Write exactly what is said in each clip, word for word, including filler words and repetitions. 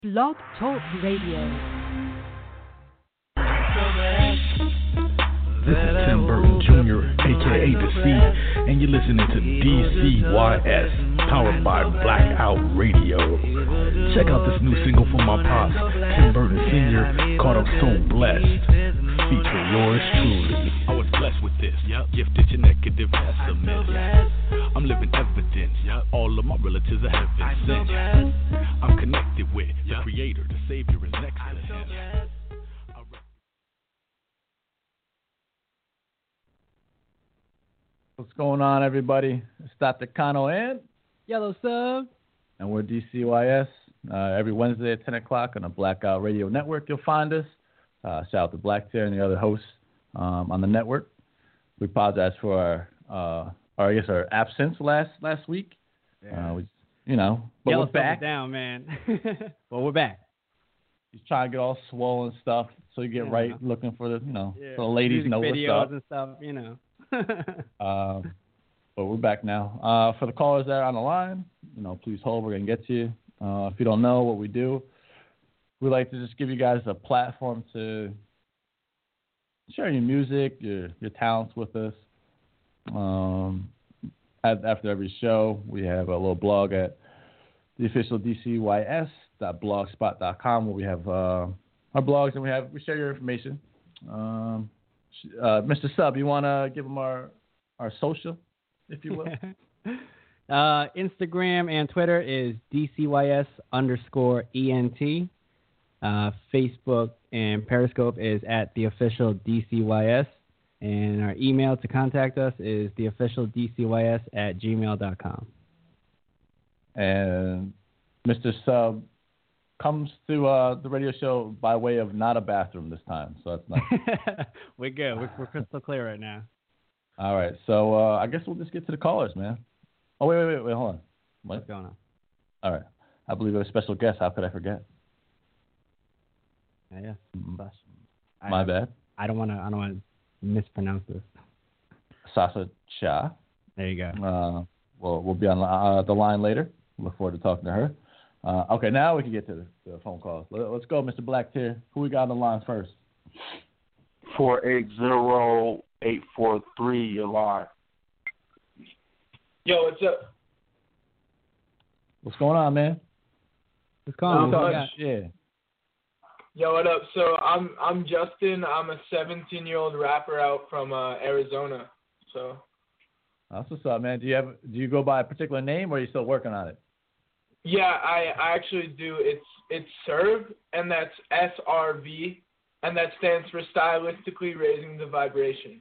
Blog Talk Radio. This is Tim Burton Junior, aka The C, and you're listening to D C Y S, powered by Blackout Radio. Check out this new single from my pops, Tim Burton Senior, called I'm So Blessed, featuring yours truly. I was blessed with this, yep. Gifted to negative estimate. I'm living evidence, yep. All of my relatives are heaven sent. I'm connected with the Creator, the Savior is next to him. What's going on, everybody? It's Doctor Kano and Yellow Sub, and we're D C Y S. Uh, every Wednesday at ten o'clock on the Blackout Radio Network, you'll find us. Uh, shout out to Black Tear and the other hosts um, on the network. We apologize for our, uh, our I guess, our absence last last week. Yeah. Uh, we, you know, but Yellow we're back. down, man. Well, we're back. He's trying to get all swole and stuff, so you get yeah. right looking for the, you know, yeah. so the ladies Music know what's videos up. and stuff, you know. um, but we're back now. Uh, for the callers that are on the line, you know, please hold. We're gonna get to you. Uh, if you don't know what we do, we like to just give you guys a platform to share your music, your your talents with us. Um, after every show, we have a little blog at the official D C Y S dot blogspot dot com where we have uh, our blogs and we have we share your information. Um, uh, Mister Sub, you want to give them our our social, if you will? uh, Instagram and Twitter is D C Y S underscore E N T. Uh, Facebook and Periscope is at the official D C Y S. And our email to contact us is the official D C Y S at gmail dot com. And Mister Sub comes to uh, the radio show by way of not a bathroom this time, so that's nice. We're good. We're, we're crystal clear right now. All right, so uh, I guess we'll just get to the callers, man. Oh, wait, wait, wait, wait hold on. What? What's going on? All right. I believe we have a special guest. How could I forget? Yeah, yeah. My I, bad. I don't want to. I don't want to mispronounce this. Sasa Cha. There you go. Uh, we'll we'll be on uh, the line later. Look forward to talking to her. Uh, okay, now we can get to the, the phone calls. Let, let's go, Mister Black Tear. Who we got on the line first? four eight zero, eight four three, you're live. Yo, what's up? What's going on, man? What's going on? Not What much. you got? Yeah. Yo, what up? So I'm I'm Justin. I'm a seventeen-year-old rapper out from uh, Arizona. So That's what's up, man. Do you have do you go by a particular name, or are you still working on it? yeah, I, I actually do. It's it's Serve, and that's S R V, and that stands for stylistically raising the vibration.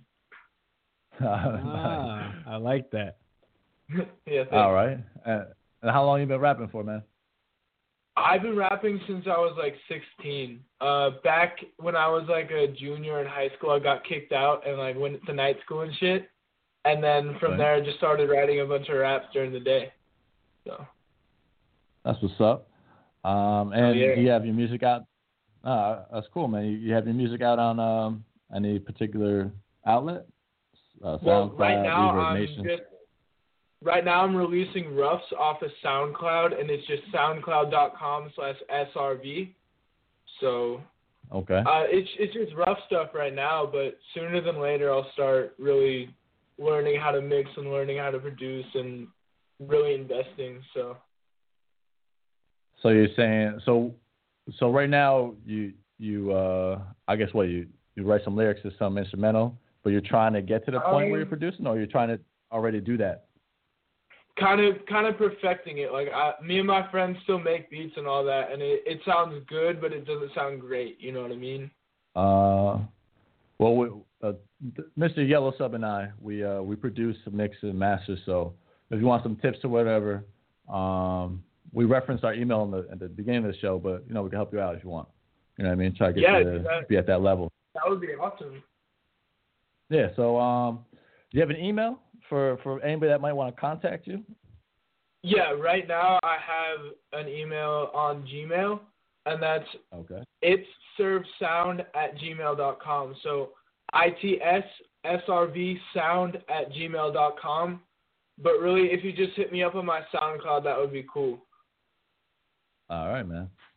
Ah, I like that. yeah. Thanks. All right. Uh, and how long you been rapping for, man? I've been rapping since I was like sixteen. Uh, back when I was like a junior in high school, I got kicked out and like went to night school and shit. And then from Okay. there, I just started writing a bunch of raps during the day. So. That's what's up. Um, and Oh, yeah. do you have your music out? Uh, that's cool, man. You, you have your music out on um, any particular outlet? Uh, Well, SoundCloud, right now Reverb I'm Nation? just right now I'm releasing roughs off of SoundCloud, and it's just soundcloud dot com slash S R V. So Okay. uh, it's it's just rough stuff right now, but sooner than later I'll start really learning how to mix and learning how to produce and really investing. So So you're saying so? So right now you you uh, I guess what you you write some lyrics to some instrumental, but you're trying to get to the point Um, where you're producing, or you're trying to already do that. kind of kind of perfecting it. Like I, me and my friends still make beats and all that, and it, it sounds good, but it doesn't sound great. You know what I mean? Uh, well, we, uh, Mister Yellow Sub and I, we uh, we produce, mix, and master. So if you want some tips or whatever, um, we reference our email in the, at the beginning of the show, but you know we can help you out if you want. You know what I mean? Try to get Yeah, you to that- be at that level. That would be awesome. Yeah. So um, do you have an email for, for anybody that might want to contact you? Yeah, right now I have an email on Gmail, and that's Okay. it's servesound at gmail dot com. So I T S S R V sound at gmail dot com. But really, if you just hit me up on my SoundCloud, that would be cool. All right, man.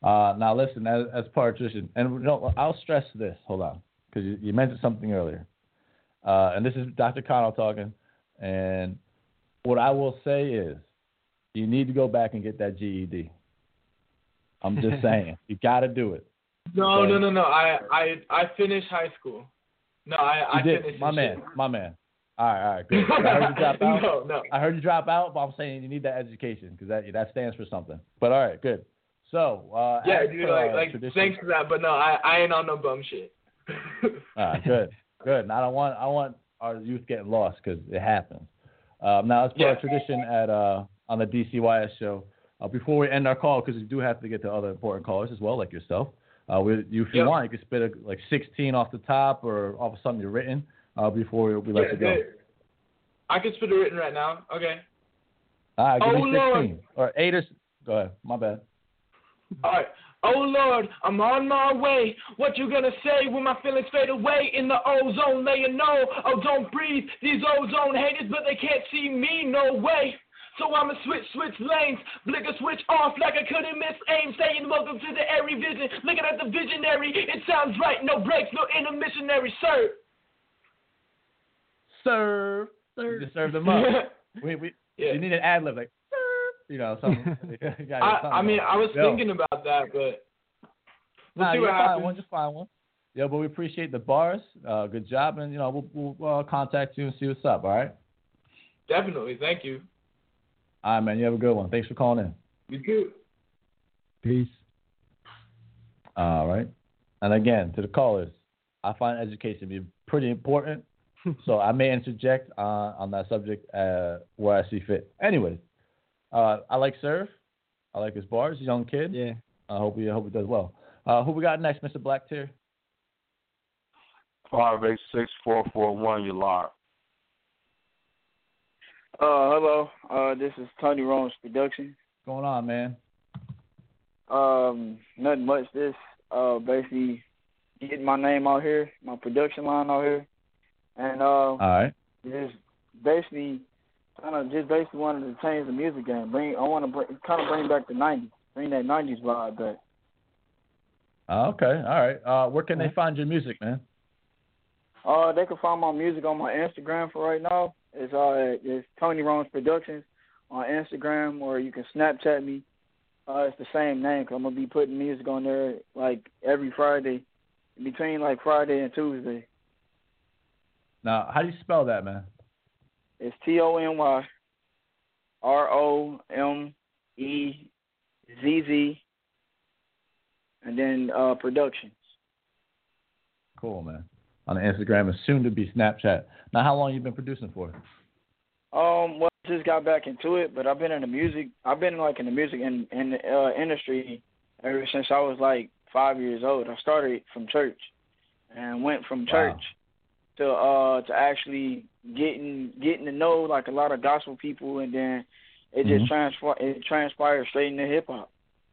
Uh, now listen, as, as part of tradition, and no, I'll stress this. Hold on, because you, you mentioned something earlier, uh, and this is Doctor Connell talking. And what I will say is, you need to go back and get that G E D. I'm just saying, you got to do it. No, okay? no, no, no. I, I, I finished high school. No, I, I you did. finished. My man, shit. my man. All right, all right, good. I heard you drop out. no, no. I heard you drop out, but I'm saying you need that education because that that stands for something. But all right, good. So uh, yeah, dude, for, like, uh, like tradition, thanks for that, but no, I, I ain't on no bum shit. all right, good, good. And I don't want I want our youth getting lost because it happens. Um, now, as per yeah. our tradition at uh, on the D C Y S show, uh, before we end our call, because we do have to get to other important callers as well, like yourself. Uh, we, you, if you yep. want, you can spit a, like sixteen off the top or off of something you've written uh, before we let yeah, you go. I can spit a written right now. Okay. All right, give oh, me sixteen Lord. or eight or. Go ahead. My bad. All right. Oh, Lord, I'm on my way. What you gonna say when my feelings fade away in the ozone layer? No, oh, don't breathe. These ozone haters, but they can't see me, no way. So I'ma switch, switch lanes, blick a switch off like I couldn't miss aim. Saying welcome to the airy vision, looking at the visionary. It sounds right, no breaks, no intermissionary, sir. Serve. You just serve them up. we, we, yeah. You need an ad lib, like, you know, something. you I, I mean, I was Yo. thinking about that, but we'll nah, see what you'll happens. Find one, just find one. Yeah, but we appreciate the bars. Uh, good job, and you know, we'll, we'll uh, contact you and see what's up. All right. Definitely, thank you. All right, man. You have a good one. Thanks for calling in. You too. Peace. All right. And again, to the callers, I find education to be pretty important. So I may interject uh, on that subject uh, where I see fit. Anyways, uh, I like Serve. I like his bars. Young kid. Yeah. I hope he I hope he does well. Uh, who we got next, Mister Black Tier? Five eight six four four one. You live. Uh, hello. Uh, this is Tony Rome's production. What's going on, man? Um, nothing much. This uh, basically getting my name out here, my production line out here. And uh, all right, just basically, kind of just basically wanted to change the music game. Bring, I want to bring, kind of bring back the nineties, bring that nineties vibe back. Okay, all right. Uh, where can they find your music, man? Uh, they can find my music on my Instagram for right now. It's uh, it's Tony Rome's Productions on Instagram, or you can Snapchat me. Uh, it's the same name. Cause I'm gonna be putting music on there like every Friday, between like Friday and Tuesday. Now, how do you spell that, man? It's T O N Y R O M E Z Z, and then uh, Productions. Cool, man. On the Instagram and soon to be Snapchat. Now, how long you been producing for? Um, well, I just got back into it, but I've been in the music. I've been like in the music in in the uh, industry ever since I was like five years old. I started from church and went from church. Wow. To uh to actually getting getting to know like a lot of gospel people, and then it mm-hmm. just transfer it transpired straight into hip hop.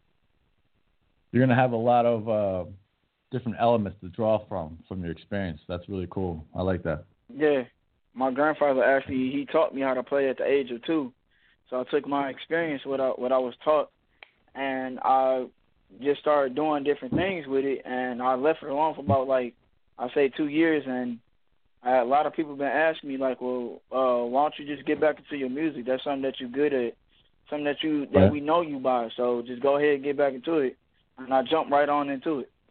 You're gonna have a lot of uh, different elements to draw from from your experience. That's really cool. I like that. Yeah, my grandfather actually he taught me how to play at the age of two, so I took my experience what I what I was taught, and I just started doing different things with it, and I left it alone for about like I say two years, and I, a lot of people been asking me like, well, uh, why don't you just get back into your music? That's something that you're good at, something that you that right. we know you by. So just go ahead and get back into it, and I jumped right on into it.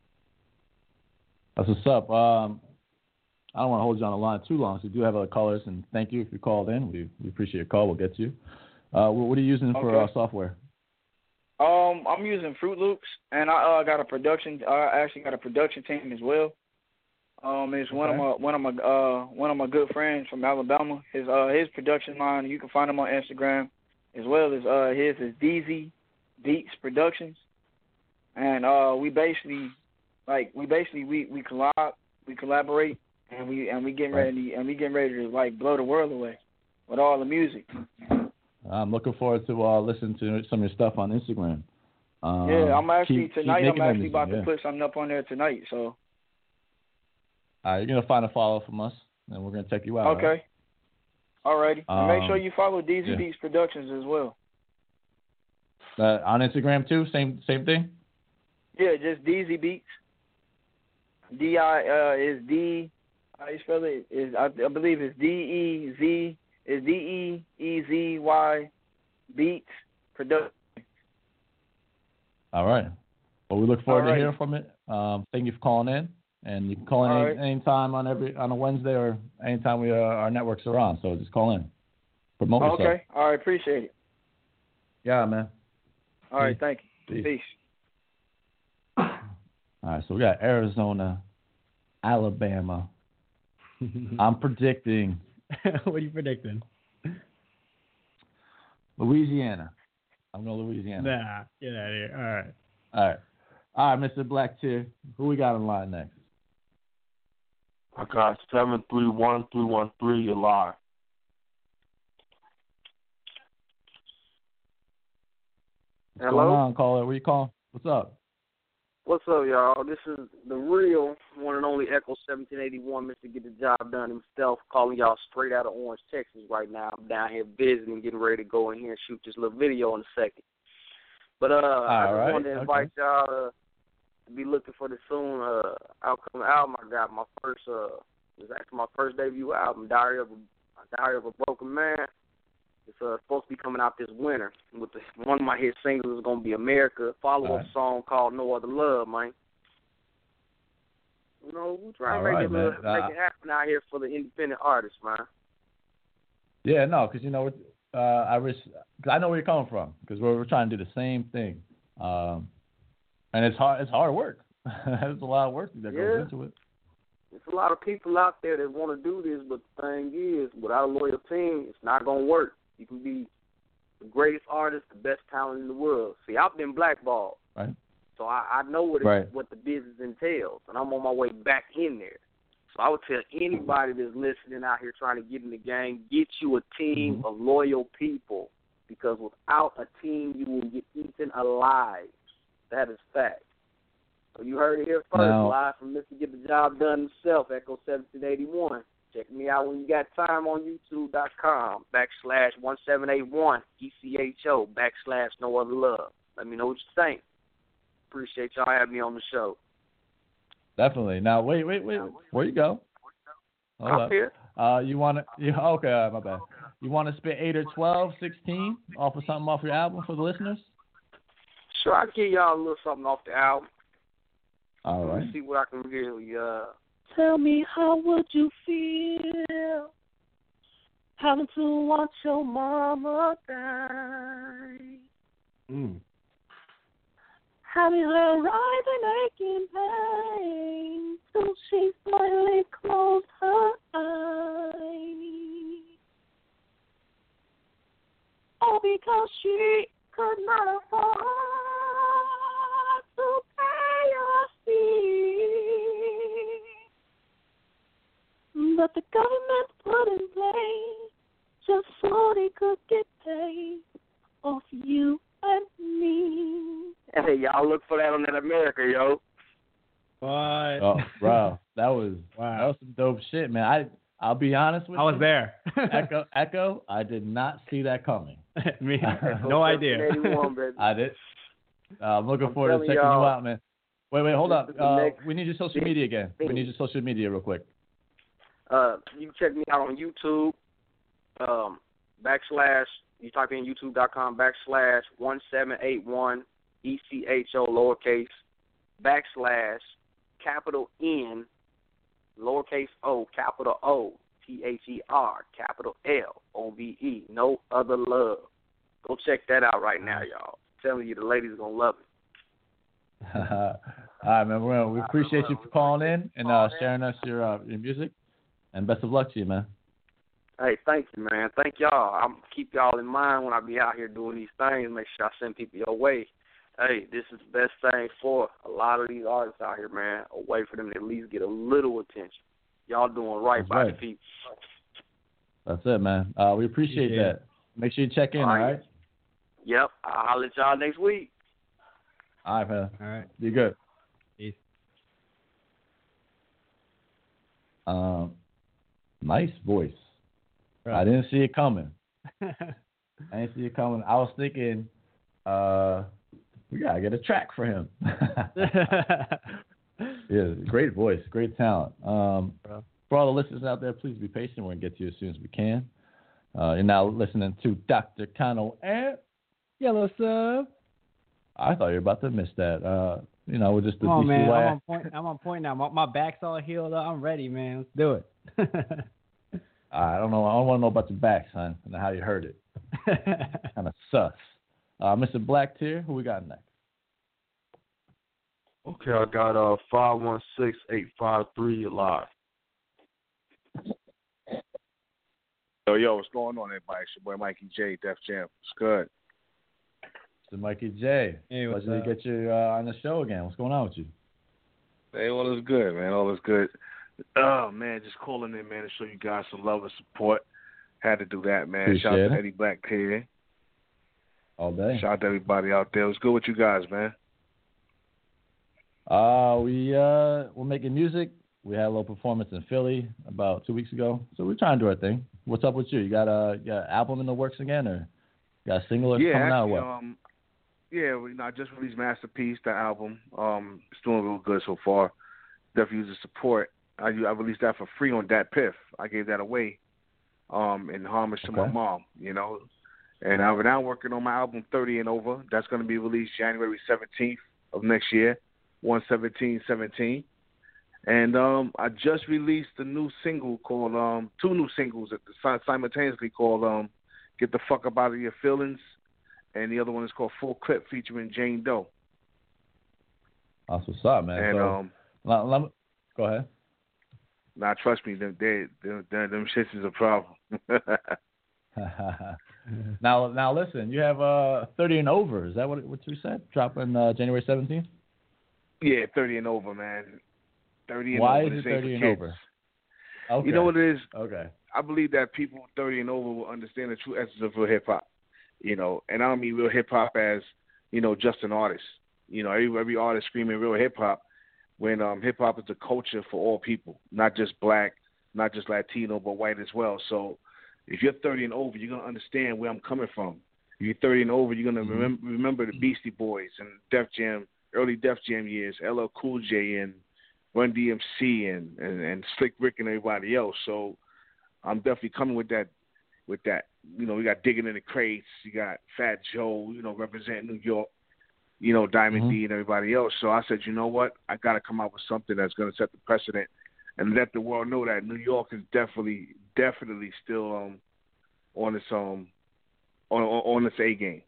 That's what's up. Um, I don't want to hold you on the line too long, so we do have other callers, and thank you if you called in. We we appreciate your call. We'll get to you. Uh, what, what are you using okay. for uh, software? Um, I'm using Fruit Loops, and I uh, got a production. I actually got a production team as well. Um, it's okay. one of my one of my uh one of my good friends from Alabama. His uh his production line, you can find him on Instagram, as well as uh his is D Z Beats Productions, and uh we basically like we basically we we collab we collaborate and we and we getting ready and we getting ready to like blow the world away with all the music. I'm looking forward to uh listening to some of your stuff on Instagram. Um, yeah, I'm actually keep, tonight. keep I'm actually music, about yeah. to put something up on there tonight. So. All right, you're going to find a follow from us, and we're going to check you out. Okay. All righty. Um, and make sure you follow D Z yeah. Beats Productions as well. Uh, on Instagram, too? Same same thing? Yeah, just D Z Beats. D I uh, is D. How you spell it? Is I, I believe it's D E Z. Is D E E Z Y Beats Production. All right. Well, we look forward All right. to hearing from it. Um, thank you for calling in, and you can call in All any, right. anytime on every on a Wednesday or anytime we uh, our networks are on. So just call in, promote yourself. Okay. All right. Appreciate it. Yeah, man. All right. Thank you. Peace. Peace. All right, so we got Arizona, Alabama. I'm predicting What are you predicting? Louisiana. I'm going to Louisiana. Nah, get out of here. All right. All right. All right, Mister Black Tier. Who we got in line next? I got seven three one three one three. You're live. What's Hello? going on, caller? Where you calling? What's up? What's up, y'all? This is the real one and only Echo seventeen eighty-one, Mister Get the Job Done himself, calling y'all straight out of Orange, Texas right now. I'm down here visiting, getting ready to go in here and shoot this little video in a second. But uh, I just right. wanted to invite Okay. y'all uh, to be looking for the soon uh, outcome album. I got my first, uh, it was actually my first debut album, Diary of a, Diary of a Broken Man. It's uh, supposed to be coming out this winter. With the, one of my hit singles is going to be America, follow-up All right. song called No Other Love, man. You know, we're trying All to make, right, it, man. uh, make Uh, it happen out here for the independent artists, man. Yeah, no, because you know, uh, I wish, cause I know where you're coming from, because we're, we're trying to do the same thing, um, and it's hard. It's hard work. There's a lot of work that Yeah. goes into it. There's a lot of people out there that want to do this, but the thing is, without a loyal team, it's not going to work. You can be the greatest artist, the best talent in the world. See, I've been blackballed. Right. So I, I know what it, Right. what the business entails, and I'm on my way back in there. So I would tell anybody that's listening out here trying to get in the game, get you a team Mm-hmm. of loyal people, because without a team, you will get eaten alive. That is fact. So you heard it here first, Now- live from Mister Get the Job Done himself, Echo seventeen eighty-one. Check me out when you got time on YouTube.com, backslash one seven eight one, E C H O, backslash no other love. Let me know what you think. Appreciate y'all having me on the show. Definitely. Now, wait, wait, wait. Where you go? Hold I'm up. here. Uh, you want to? You, okay, uh, my bad. You want to spit eight or twelve, sixteen off of something off your album for the listeners? Sure, I'll give y'all a little something off the album. All Let right. me see what I can really, uh... Tell me, how would you feel having to watch your mama die? Mm. Having her rise and aching pain till she finally closed her eyes. All because she could not afford to pay a fee. But the government put in place just so they could get paid off you and me. Hey, y'all look for that on that America, yo. What? Oh, bro, that was Wow. that was some dope shit, man. I I'll be honest with I you. was there. Echo, Echo, I did not see that coming. Me, no idea. eighty-one, baby. I did. Uh, I'm looking I'm forward to telling checking y'all, you out, man. Wait, wait, hold this up. is the Uh, next we need your social big media again. We thing. need your social media real quick. Uh, you can check me out on YouTube. Um, backslash. You type in YouTube.com backslash one seven eight one E C H O lowercase backslash capital N lowercase O capital O T H E R capital L O V E. No other love. Go check that out right now, y'all. I'm telling you, the ladies are gonna love it. All right, man. Well, we appreciate you for calling in and uh, sharing us your uh, your music. And best of luck to you, man. Hey, thank you, man. Thank y'all. I'm keep y'all in mind when I be out here doing these things. Make sure I send people your way. Hey, this is the best thing for a lot of these artists out here, man. A way for them to at least get a little attention. Y'all doing right That's by right. the people. That's it, man. Uh, we appreciate Yeah. that. Make sure you check in, All all right. right? Yep. I'll holler at y'all next week. All right, man. All right. Be good. Peace. Um, nice voice. Right. I didn't see it coming. I didn't see it coming. I was thinking uh, we gotta get a track for him. Yeah, great voice, great talent. Um, for all the listeners out there, please be patient. We're gonna get to you as soon as we can. Uh, you're now listening to Doctor Kano and Yellow Sub. I thought you were about to miss that. Uh, you know, with just the Come on, D C man. Y. I'm on point. I'm on point now. My, my back's all healed up. I'm ready, man. Let's do it. I don't know. I don't want to know about your back, son, and how you heard it. Kind of sus. Uh, Mister Black Tier, who we got next? Okay, I got uh five one six eight five three live. Yo, yo, what's going on, everybody? It's your boy Mikey J, Def Jam. It's good. Mister Mikey J. Hey, what's Pleasure up? to get you uh, on the show again. What's going on with you? Hey, all is good, man. All is good. Oh, man, just calling in, man, to show you guys some love and support. Had to do that, man. Appreciate Shout out it. to Eddie Black here. All day. Shout out to everybody out there. What's good with you guys, man? Uh, we uh, we're making music. We had a little performance in Philly about two weeks ago, so we're trying to do our thing. What's up with you? You got a, you got an album in the works again, or you got a single or Yeah, coming out? actually, Or what? um, yeah, we, you know, I just released Masterpiece, the album. Um, it's doing real good so far. Definitely use the support. I, I released that for free on Dat Piff. I gave that away um, in homage to my Okay. mom, you know. And I'm now working on my album thirty and Over. That's going to be released January seventeenth of next year, one seventeen seventeen. And um, I just released a new single called, um, two new singles at the, simultaneously called um, Get the Fuck Up Out of Your Feelings. And the other one is called Full Clip featuring Jane Doe. That's what's up, man. And so, um, let, let me, go ahead. now, trust me, them, they, them, them, them shits is a problem. now, now listen. You have uh thirty and over. Is that what what you said? Dropping uh, January seventeenth. Yeah, thirty and over, man. thirty and Why over. is this it ain't thirty for and kids. over? Okay. You know what it is? Okay. I believe that people thirty and over will understand the true essence of real hip hop. You know, and I don't mean real hip hop as, you know, just an artist. You know, every every artist screaming real hip hop when um, hip hop is a culture for all people, not just black, not just Latino, but white as well. So if you're thirty and over, you're gonna understand where I'm coming from. If you're thirty and over, you're gonna Mm-hmm. remember remember the Beastie Boys and Def Jam, early Def Jam years, L L Cool J and Run D M C and, and, and Slick Rick and everybody else. So I'm definitely coming with that. With that, you know, we got Digging in the Crates, you got Fat Joe, you know, representing New York, you know, Diamond Mm-hmm. D and everybody else. So I said, you know what, I got to come out with something that's going to set the precedent and let the world know that New York is definitely, definitely still um on its um on on, on its A game.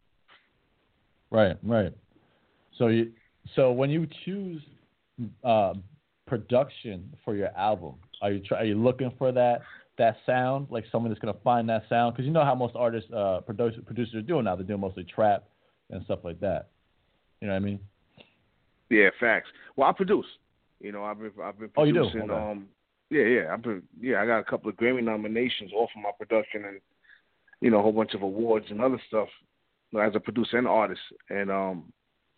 Right, right. So you, so when you choose uh, production for your album, are you try, are you looking for that that sound, like someone that's gonna find that sound? Because you know how most artists, uh, producer, producers are doing now. They're doing mostly trap and stuff like that. You know what I mean? Yeah, facts. Well, I produce. You know, I've been I've been Oh, you do? producing. Okay. Um, yeah, yeah. I've been yeah. I got a couple of Grammy nominations off of my production, and you know, a whole bunch of awards and other stuff as a producer and artist. And um,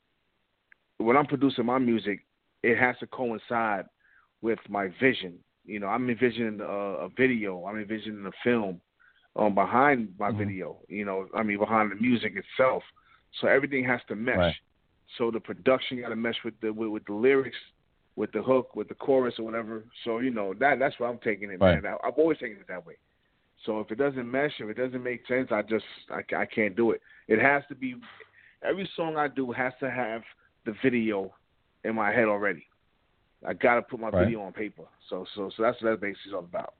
when I'm producing my music, it has to coincide with my vision. You know, I'm envisioning a, a video. I'm envisioning a film um, behind my Mm-hmm. video. You know, I mean, behind the music itself. So everything has to mesh. Right. So the production got to mesh with the with, with the lyrics, with the hook, with the chorus or whatever. So you know that that's where I'm taking it, Right. man. I, I've always taken it that way. So if it doesn't mesh, if it doesn't make sense, I just I, I can't do it. It has to be every song I do has to have the video in my head already. I got to put my Right. video on paper. So so so that's what that basically is all about.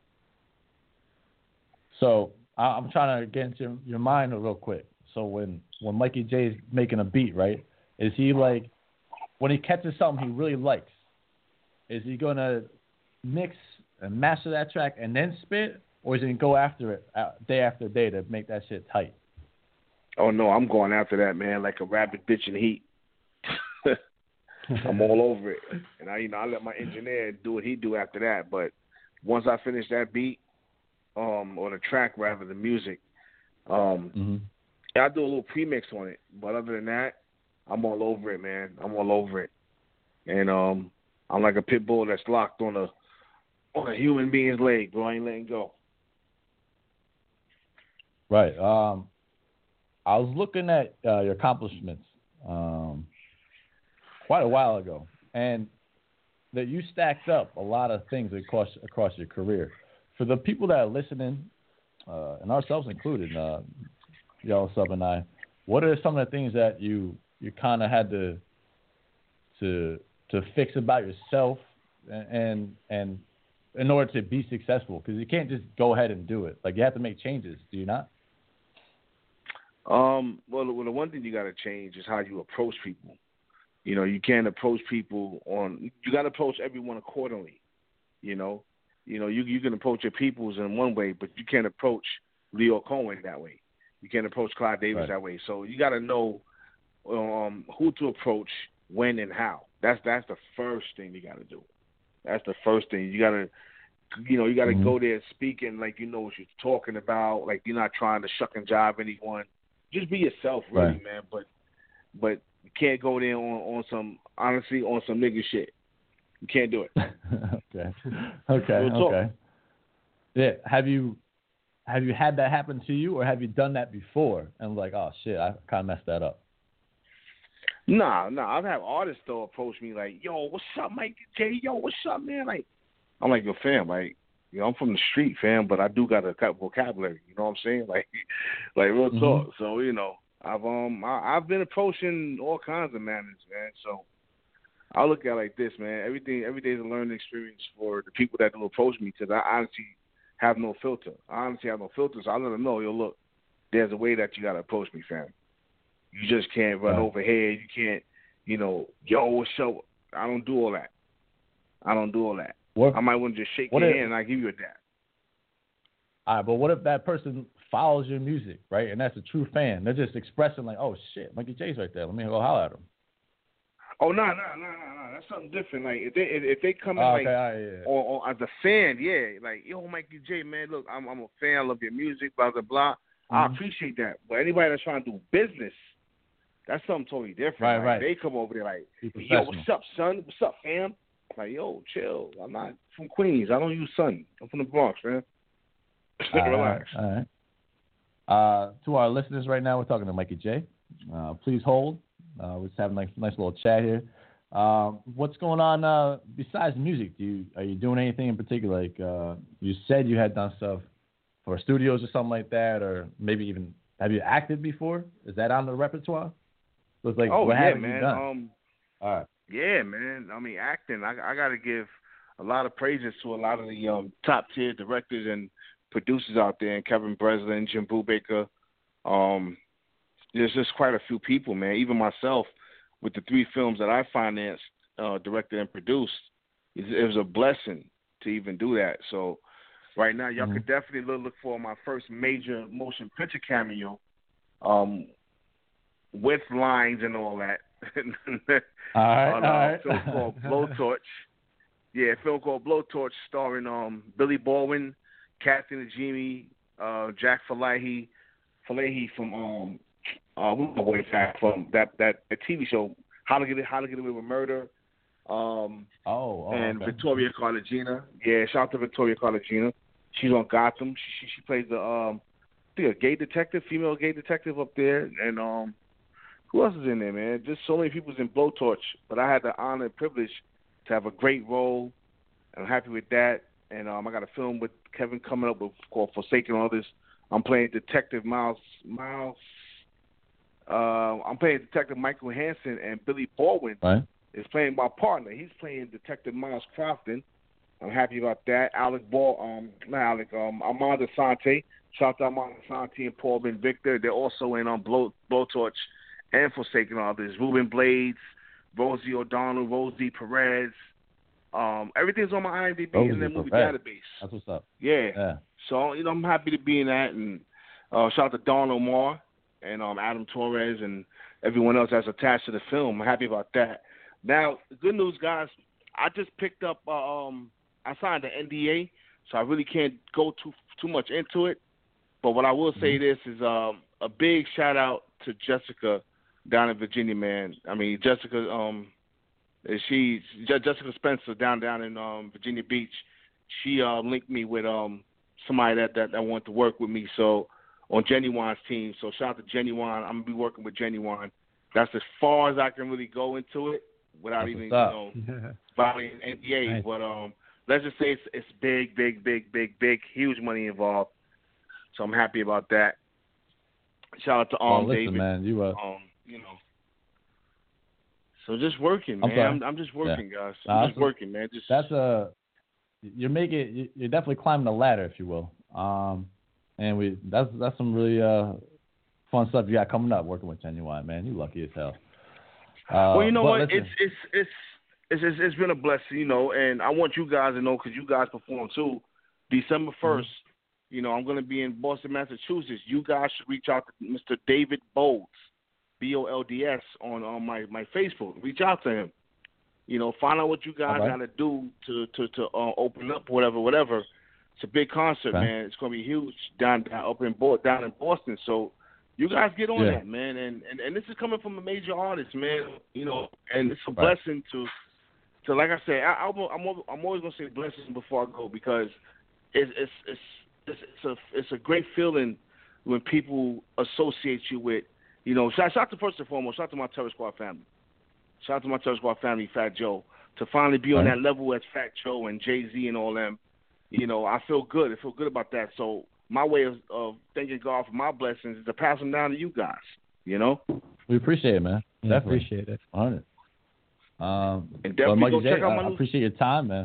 So I, I'm trying to get into your mind real quick. So when when Mikey J is making a beat, right? Is he like when he catches something he really likes? Is he gonna mix and master that track and then spit, or is he gonna go after it uh, day after day to make that shit tight? Oh no, I'm going after that, man, like a rabbit bitch in heat. I'm all over it, and I, you know, I let my engineer do what he do after that. But once I finish that beat, um, or the track rather, the music, um, Mm-hmm. I do a little premix on it. But other than that, I'm all over it, man. I'm all over it, and um, I'm like a pit bull that's locked on a on a human being's leg, bro. I ain't letting go. Right. Um, I was looking at uh, your accomplishments. Um, quite a while ago, and that you stacked up a lot of things across across your career. For the people that are listening, uh, and ourselves included, uh, Yellow Sub and I, what are some of the things that you you kind of had to to to fix about yourself, and and, and in order to be successful? Because you can't just go ahead and do it. Like, you have to make changes. Do you not? Um. Well, well, the one thing you got to change is how you approach people. You know, you can't approach people on. You got to approach everyone accordingly. You know, you know, you you can approach your peoples in one way, but you can't approach Leo Cohen that way. You can't approach Clyde Davis right. that way. So you got to know um, who to approach, when, and how. That's that's the first thing you got to do. That's the first thing you got to. You know, you got to mm-hmm. go there speaking like you know what you're talking about. Like, you're not trying to shuck and jive anyone. Just be yourself, really, right. man. But but. You can't go there on, on some, honestly, on some nigga shit. You can't do it. okay. Okay. We'll okay. Yeah. Have you have you had that happen to you, or have you done that before and like, oh shit, I kind of messed that up? Nah, nah. I've had artists though approach me like, yo, what's up, Mike J? Yo, what's up, man? Like, I'm like, yo, fam, like, you know, I'm from the street, fam, but I do got a vocabulary. You know what I'm saying? Like, like real mm-hmm. talk. So you know. I've um I, I've been approaching all kinds of manners, man. So I look at it like this, man. Everything every day is a learning experience for the people that do approach me, because I honestly have no filter. I honestly have no filter, so I let them know, yo, look, there's a way that you gotta approach me, fam. You just can't run right. over here. You can't, you know, yo, what's up? I don't do all that. I don't do all that. What, I might want to just shake your if, hand and I give you a dap. All right, but what if that person follows your music, right? And that's a true fan. They're just expressing like, oh shit, Mikey J's right there. Let me go holler at him. Oh no, no, no, no, no. That's something different. Like if they if, if they come in oh, like okay. right, yeah. or, or as a fan, yeah, like yo, Mikey J, man, look, I'm I'm a fan. I love your music, blah blah blah. Mm-hmm. I appreciate that. But anybody that's trying to do business, that's something totally different. Right, like, right. They come over there like, yo, what's up, son? What's up, fam? Like, yo, chill. I'm not from Queens. I don't use son. I'm from the Bronx, man. Relax. All right. All right. Uh, to our listeners right now, we're talking to Mikey J. Uh, please hold. Uh, we're just having a nice, nice little chat here. Um, what's going on uh, besides music? Do you are you doing anything in particular? Like uh, you said, you had done stuff for studios or something like that, or maybe even have you acted before? Is that on the repertoire? So it's like, oh what yeah, have man. you done? Um, All right. Yeah, man. I mean, acting. I, I got to give a lot of praises to a lot of the um, top tier directors and producers out there, and Kevin Breslin, Jim Brubaker. Um, there's just quite a few people, man. Even myself, with the three films that I financed, uh, directed, and produced, it, it was a blessing to even do that. So right now, y'all mm-hmm. could definitely look, look for my first major motion picture cameo um, with lines and all that. all right, on all a right. film called Blowtorch. Yeah, a film called Blowtorch, starring um, Billy Baldwin, Kathy Najimy, uh, Jack Falahi, Falahi from um, uh, who's my way back from that that a T V show, How to Get It, How to Get Away with Murder. Um, oh, oh, and okay. Victoria Cartagena. Yeah, shout out to Victoria Cartagena. She's on Gotham. She she, she plays the um, I think a gay detective, female gay detective up there, and um. Who else is in there, man? Just so many people's in Blowtorch. But I had the honor and privilege to have a great role. I'm happy with that. And um, I got a film with Kevin coming up with called Forsaken Others. I'm playing Detective Miles. Miles. Uh, I'm playing Detective Michael Hansen, and Billy Baldwin right. is playing my partner. He's playing Detective Miles Crofton. I'm happy about that. Alec Ball, um, not Alec, um, Armand Asante. Shout out to Armand Asante and Paul Ben Victor. They're also in on um, Blow, Blowtorch and Forsaken Others. Ruben Blades, Rosie O'Donnell, Rosie Perez. Um, everything's on my I M D B Rosie and then movie Perez. database. That's what's up. Yeah. yeah. So, you know, I'm happy to be in that. And uh, shout out to Don Omar and um, Adam Torres and everyone else that's attached to the film. I'm happy about that. Now, good news, guys. I just picked up, uh, um, I signed an N D A, so I really can't go too too much into it. But what I will say mm-hmm. this is um, a big shout out to Jessica down in Virginia, man. I mean, Jessica, um, she Jessica Spencer down down in um, Virginia Beach. She uh, linked me with um, somebody that, that that wanted to work with me. So on Genuine's team. So shout out to Genuine. I'm gonna be working with Genuine. That's as far as I can really go into it. without That's even, you what's know, violating N D A. Nice. But um, let's just say it's, it's big, big, big, big, big, huge money involved. So I'm happy about that. Shout out to Oh, um listen, David. man, you uh, Um, you know. So just working, I'm man. sorry. I'm, I'm just working, guys. Nah, I'm just that's- working, man. Just that's a you're making you're definitely climbing the ladder, if you will. Um, and we that's that's some really uh fun stuff you got coming up working with Genuine, man. You lucky as hell. Uh, well, you know but what? listen, It's, it's it's it's it's it's been a blessing, you know, and I want you guys to know because you guys perform too. December first, mm-hmm. you know, I'm going to be in Boston, Massachusetts. You guys should reach out to Mister David Bolds, B O L D S, on on my my Facebook. Reach out to him. You know, find out what you guys Okay. got to do to to to uh, open up, whatever, whatever. It's a big concert, Okay. man. It's going to be huge down down up in Bo- down in Boston. So. You guys get on Yeah. that, man, and, and and this is coming from a major artist, man. You know, and it's a Right. blessing to, to like I said, I, I'm I'm I'm always gonna say blessing before I go because it's it's it's it's, it's a it's a great feeling when people associate you with, you know. Shout, shout out to first and foremost, shout out to my Terror Squad family, shout out to my Terror Squad family, Fat Joe, to finally be on Right. that level as Fat Joe and Jay Z and all them. You know, I feel good. I feel good about that. So. My way of, of thanking God for my blessings is to pass them down to you guys. You know, we appreciate it, man. Yeah, Definitely appreciate it. one hundred. Um, and well, definitely Mikey go J, check out I, my I new. appreciate your time, man.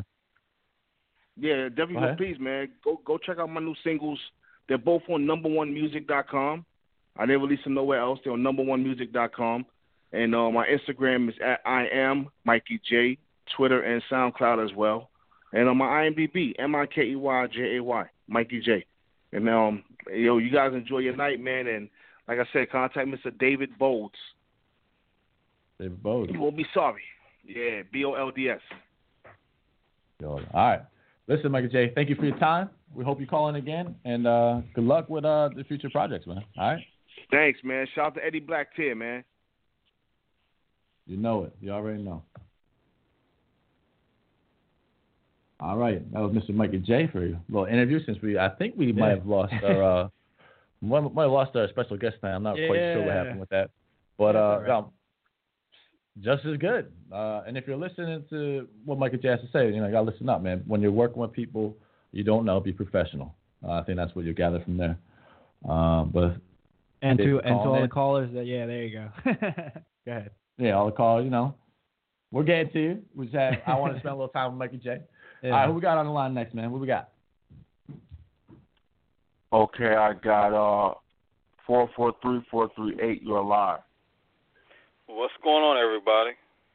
Yeah, definitely Go go, ahead. please, man. Go go check out my new singles. They're both on number one music dot com. I didn't release them nowhere else. They're on number one music dot com. And uh, my Instagram is at I am Mikey J, Twitter and SoundCloud as well. And on my I M D B, M I K E Y J A Y, Mikey J. And um, yo, you guys enjoy your night, man. And like I said, contact Mister David Bolds. David Bowes. You won't be sorry. Yeah, B O L D S. All right. Listen, Michael J, thank you for your time. We hope you call in again, and uh, good luck with uh, the future projects, man. All right? Thanks, man. Shout out to Eddie Black Tier, man. You know it. You already know. All right. That was Mister Michael J for a little interview since we, I think we might have lost our, uh, might might have lost our special guest tonight. I'm not quite sure what Yeah. happened with that. But That's uh, all right. um, just as good. Uh, and if you're listening to what Michael J has to say, you know, you got to listen up, man. When you're working with people you don't know, be professional. Uh, I think that's what you gather from there. Um, but And Did to you and to call all in? the callers, that yeah, there you go. Go ahead. yeah, all the calls, you know, we're getting to you. We just had, I want to spend a little time with Michael J. Yeah. All right, who we got on the line next, man? What we got? Okay, I got uh four four three four three eight. You're live. What's going on, everybody?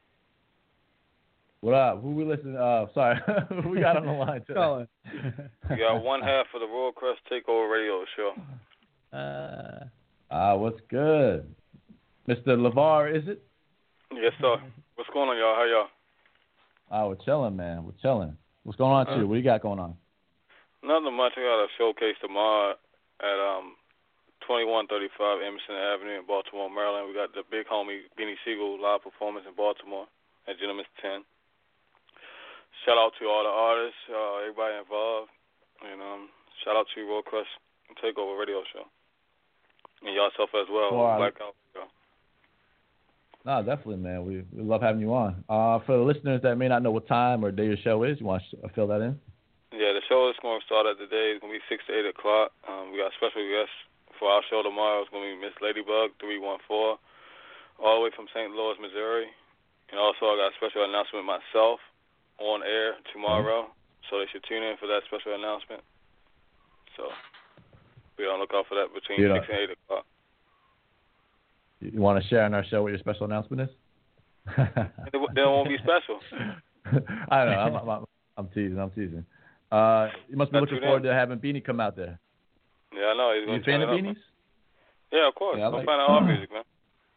What up? Who we listening? Uh, sorry, who we got on the line today? Colin. You got one half of the Royal Crest Takeover Radio Show. Uh, Ah, what's good, Mister LeVar? Is it? Yes, sir. What's going on, y'all? How y'all? Ah, we're chilling, man. We're chilling. What's going on, Uh, too? What you got going on? Nothing much. I got a showcase tomorrow at um twenty-one thirty-five Emerson Avenue in Baltimore, Maryland. We got the big homie Beanie Siegel live performance in Baltimore at Gentleman's ten. Shout out to all the artists, uh, everybody involved, and um, shout out to Royal Crest Takeover Radio Show, and yourself as well, Well, I- Blackout Radio. No, definitely, man. We we love having you on. Uh, for the listeners that may not know what time or day your show is, you want to fill that in? Yeah, the show is going to start at the day. It's going to be six to eight o'clock. Um, we got special guests for our show tomorrow. It's going to be Miss Ladybug three one four, all the way from Saint Louis, Missouri. And also I got a special announcement myself on air tomorrow, so they should tune in for that special announcement. So be on the lookout for that between Yeah. six and eight o'clock. You want to share on our show what your special announcement is? It, it won't be special. I know. I'm, I'm, I'm teasing. I'm teasing. Uh, you must be Not looking too forward damn. to having Beanie come out there. Yeah, I know. He's You going a to fan turn of it up. beanies? Yeah, of course. Yeah, I I'm like- a fan of all music, man.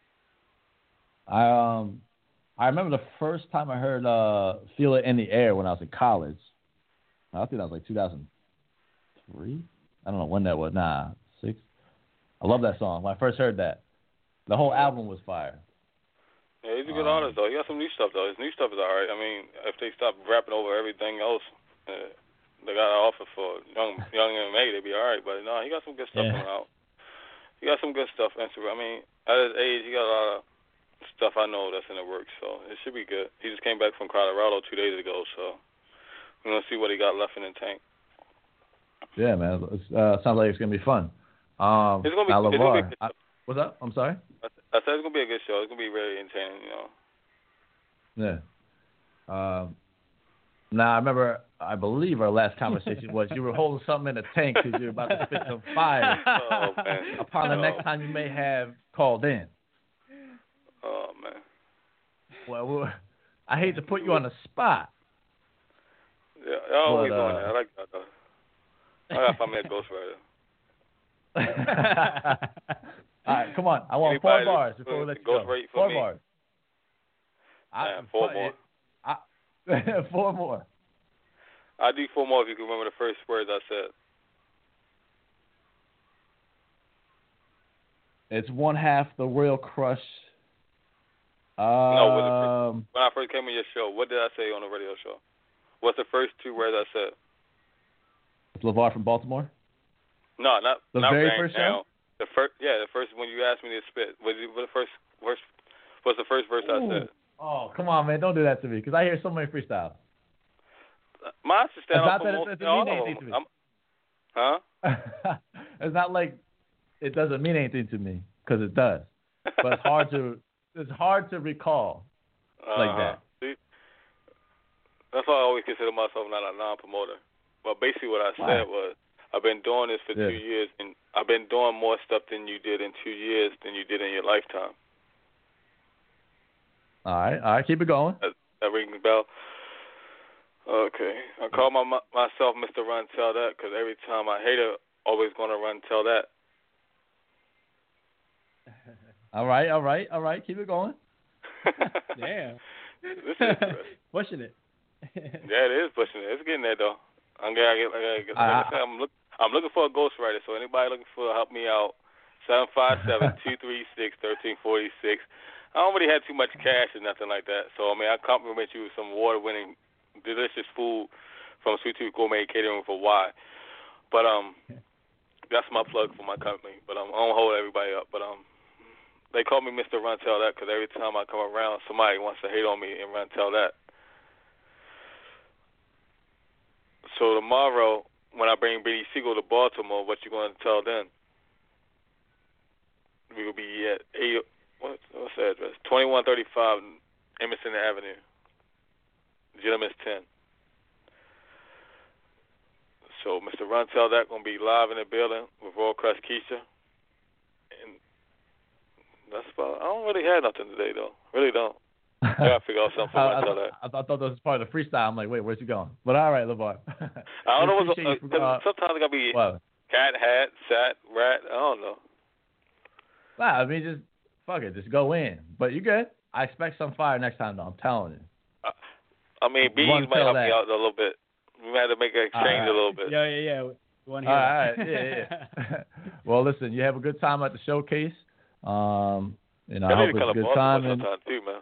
I um, I remember the first time I heard uh, "Feel It in the Air" when I was in college. I think that was like two thousand three. I don't know when that was. Nah, six. I love that song. When I first heard that, the whole album was fire. Yeah, he's a good Um, artist, though. He got some new stuff, though. His new stuff is all right. I mean, if they stop rapping over everything else uh, they got to offer for young young M A, they'd be all right. But, no, he got some good stuff Yeah. coming out. He got some good stuff. I mean, at his age, he got a lot of stuff I know that's in the works, so it should be good. He just came back from Colorado two days ago, so we're gonna see what he got left in the tank. Yeah, man. It uh, sounds like it's gonna be fun. Um, it's gonna be. Now, it's gonna be I, what's up? I'm sorry. I, I said it's gonna be a good show. It's gonna be very entertaining, you know. Yeah. Um, now I remember. I believe our last conversation was you were holding something in a tank because you were about to spit some fire. Oh man. Upon the oh. next time you may have called in. Oh man. Well, well I hate to put you on the spot. Yeah, I always but, uh, on that. I like that though. I gotta find me a ghostwriter. All right, come on. I want Anybody four bars before we let you go. Ghostwrite for Four me? bars. Yeah, four more. I, four more. I'll do four more if you can remember the first words I said. It's one half the Royal Crush. Um, no, when, the first, when I first came on your show, what did I say on the radio show? What's the first two words I said? It's LeVar from Baltimore? No, not the not very right first now. show? The first, yeah, the first when you asked me to spit. Was it, what the first, first, what's the first verse Ooh. I said? Oh, come on, man! Don't do that to me because I hear so many freestyles. Mine should stand it's up not for that it most. doesn't mean anything to me. I'm, huh? It's not like it doesn't mean anything to me because it does, but it's hard to it's hard to recall uh-huh. like that. See? That's why I always consider myself not a non-promoter. But basically, what I Why? said was, I've been doing this for yeah. two years, and I've been doing more stuff than you did in two years than you did in your lifetime. All right, all right, keep it going. That, that rings a bell. Okay, I call my myself Mister Run Tell That because every time I hate it, always going to run tell that. All right, all right, all right, keep it going. Damn. This is pushing it. Yeah, it is pushing it. It's getting there though. I'm gonna get. I gotta get like Uh, I said, I'm look. I'm looking for a ghostwriter. So anybody looking for help me out, seven five seven two three six thirteen forty six. I don't really have too much cash or nothing like that. So I mean, I compliment you with some award-winning, delicious food from Sweet Tooth Gourmet Catering for Y. But um, that's my plug for my company. But um, I don't hold everybody up. But um, they call me Mister Run Tell That because every time I come around, somebody wants to hate on me and run tell that. So tomorrow, when I bring Beanie Siegel to Baltimore, what you going to tell then? We will be at eight. What, what's the address? twenty-one thirty-five Emerson Avenue. Gentleman's ten. So Mister Run Tell That going to be live in the building with Royal Crush Keisha. And that's about. I don't really have nothing today though. Really don't. I gotta figure out something for I, I, Run Tell That. I, I thought that was part of the freestyle. I'm like, wait, where's he going? But all right, LeVar. I don't know what's. you, Uh, uh, sometimes it gotta be what? cat, hat, sat, rat. I don't know. Nah, I mean, just fuck it, just go in. But you good. I expect some fire next time, though. I'm telling you. Uh, I mean, beans might help me out a little bit. We might have to make an exchange right. a little bit. Yeah, yeah, yeah. One here. All right, yeah, yeah. Well, listen, you have a good time at the showcase. Um, you know, I hope need to it's a come to good time. Baltimore And sometime too, man.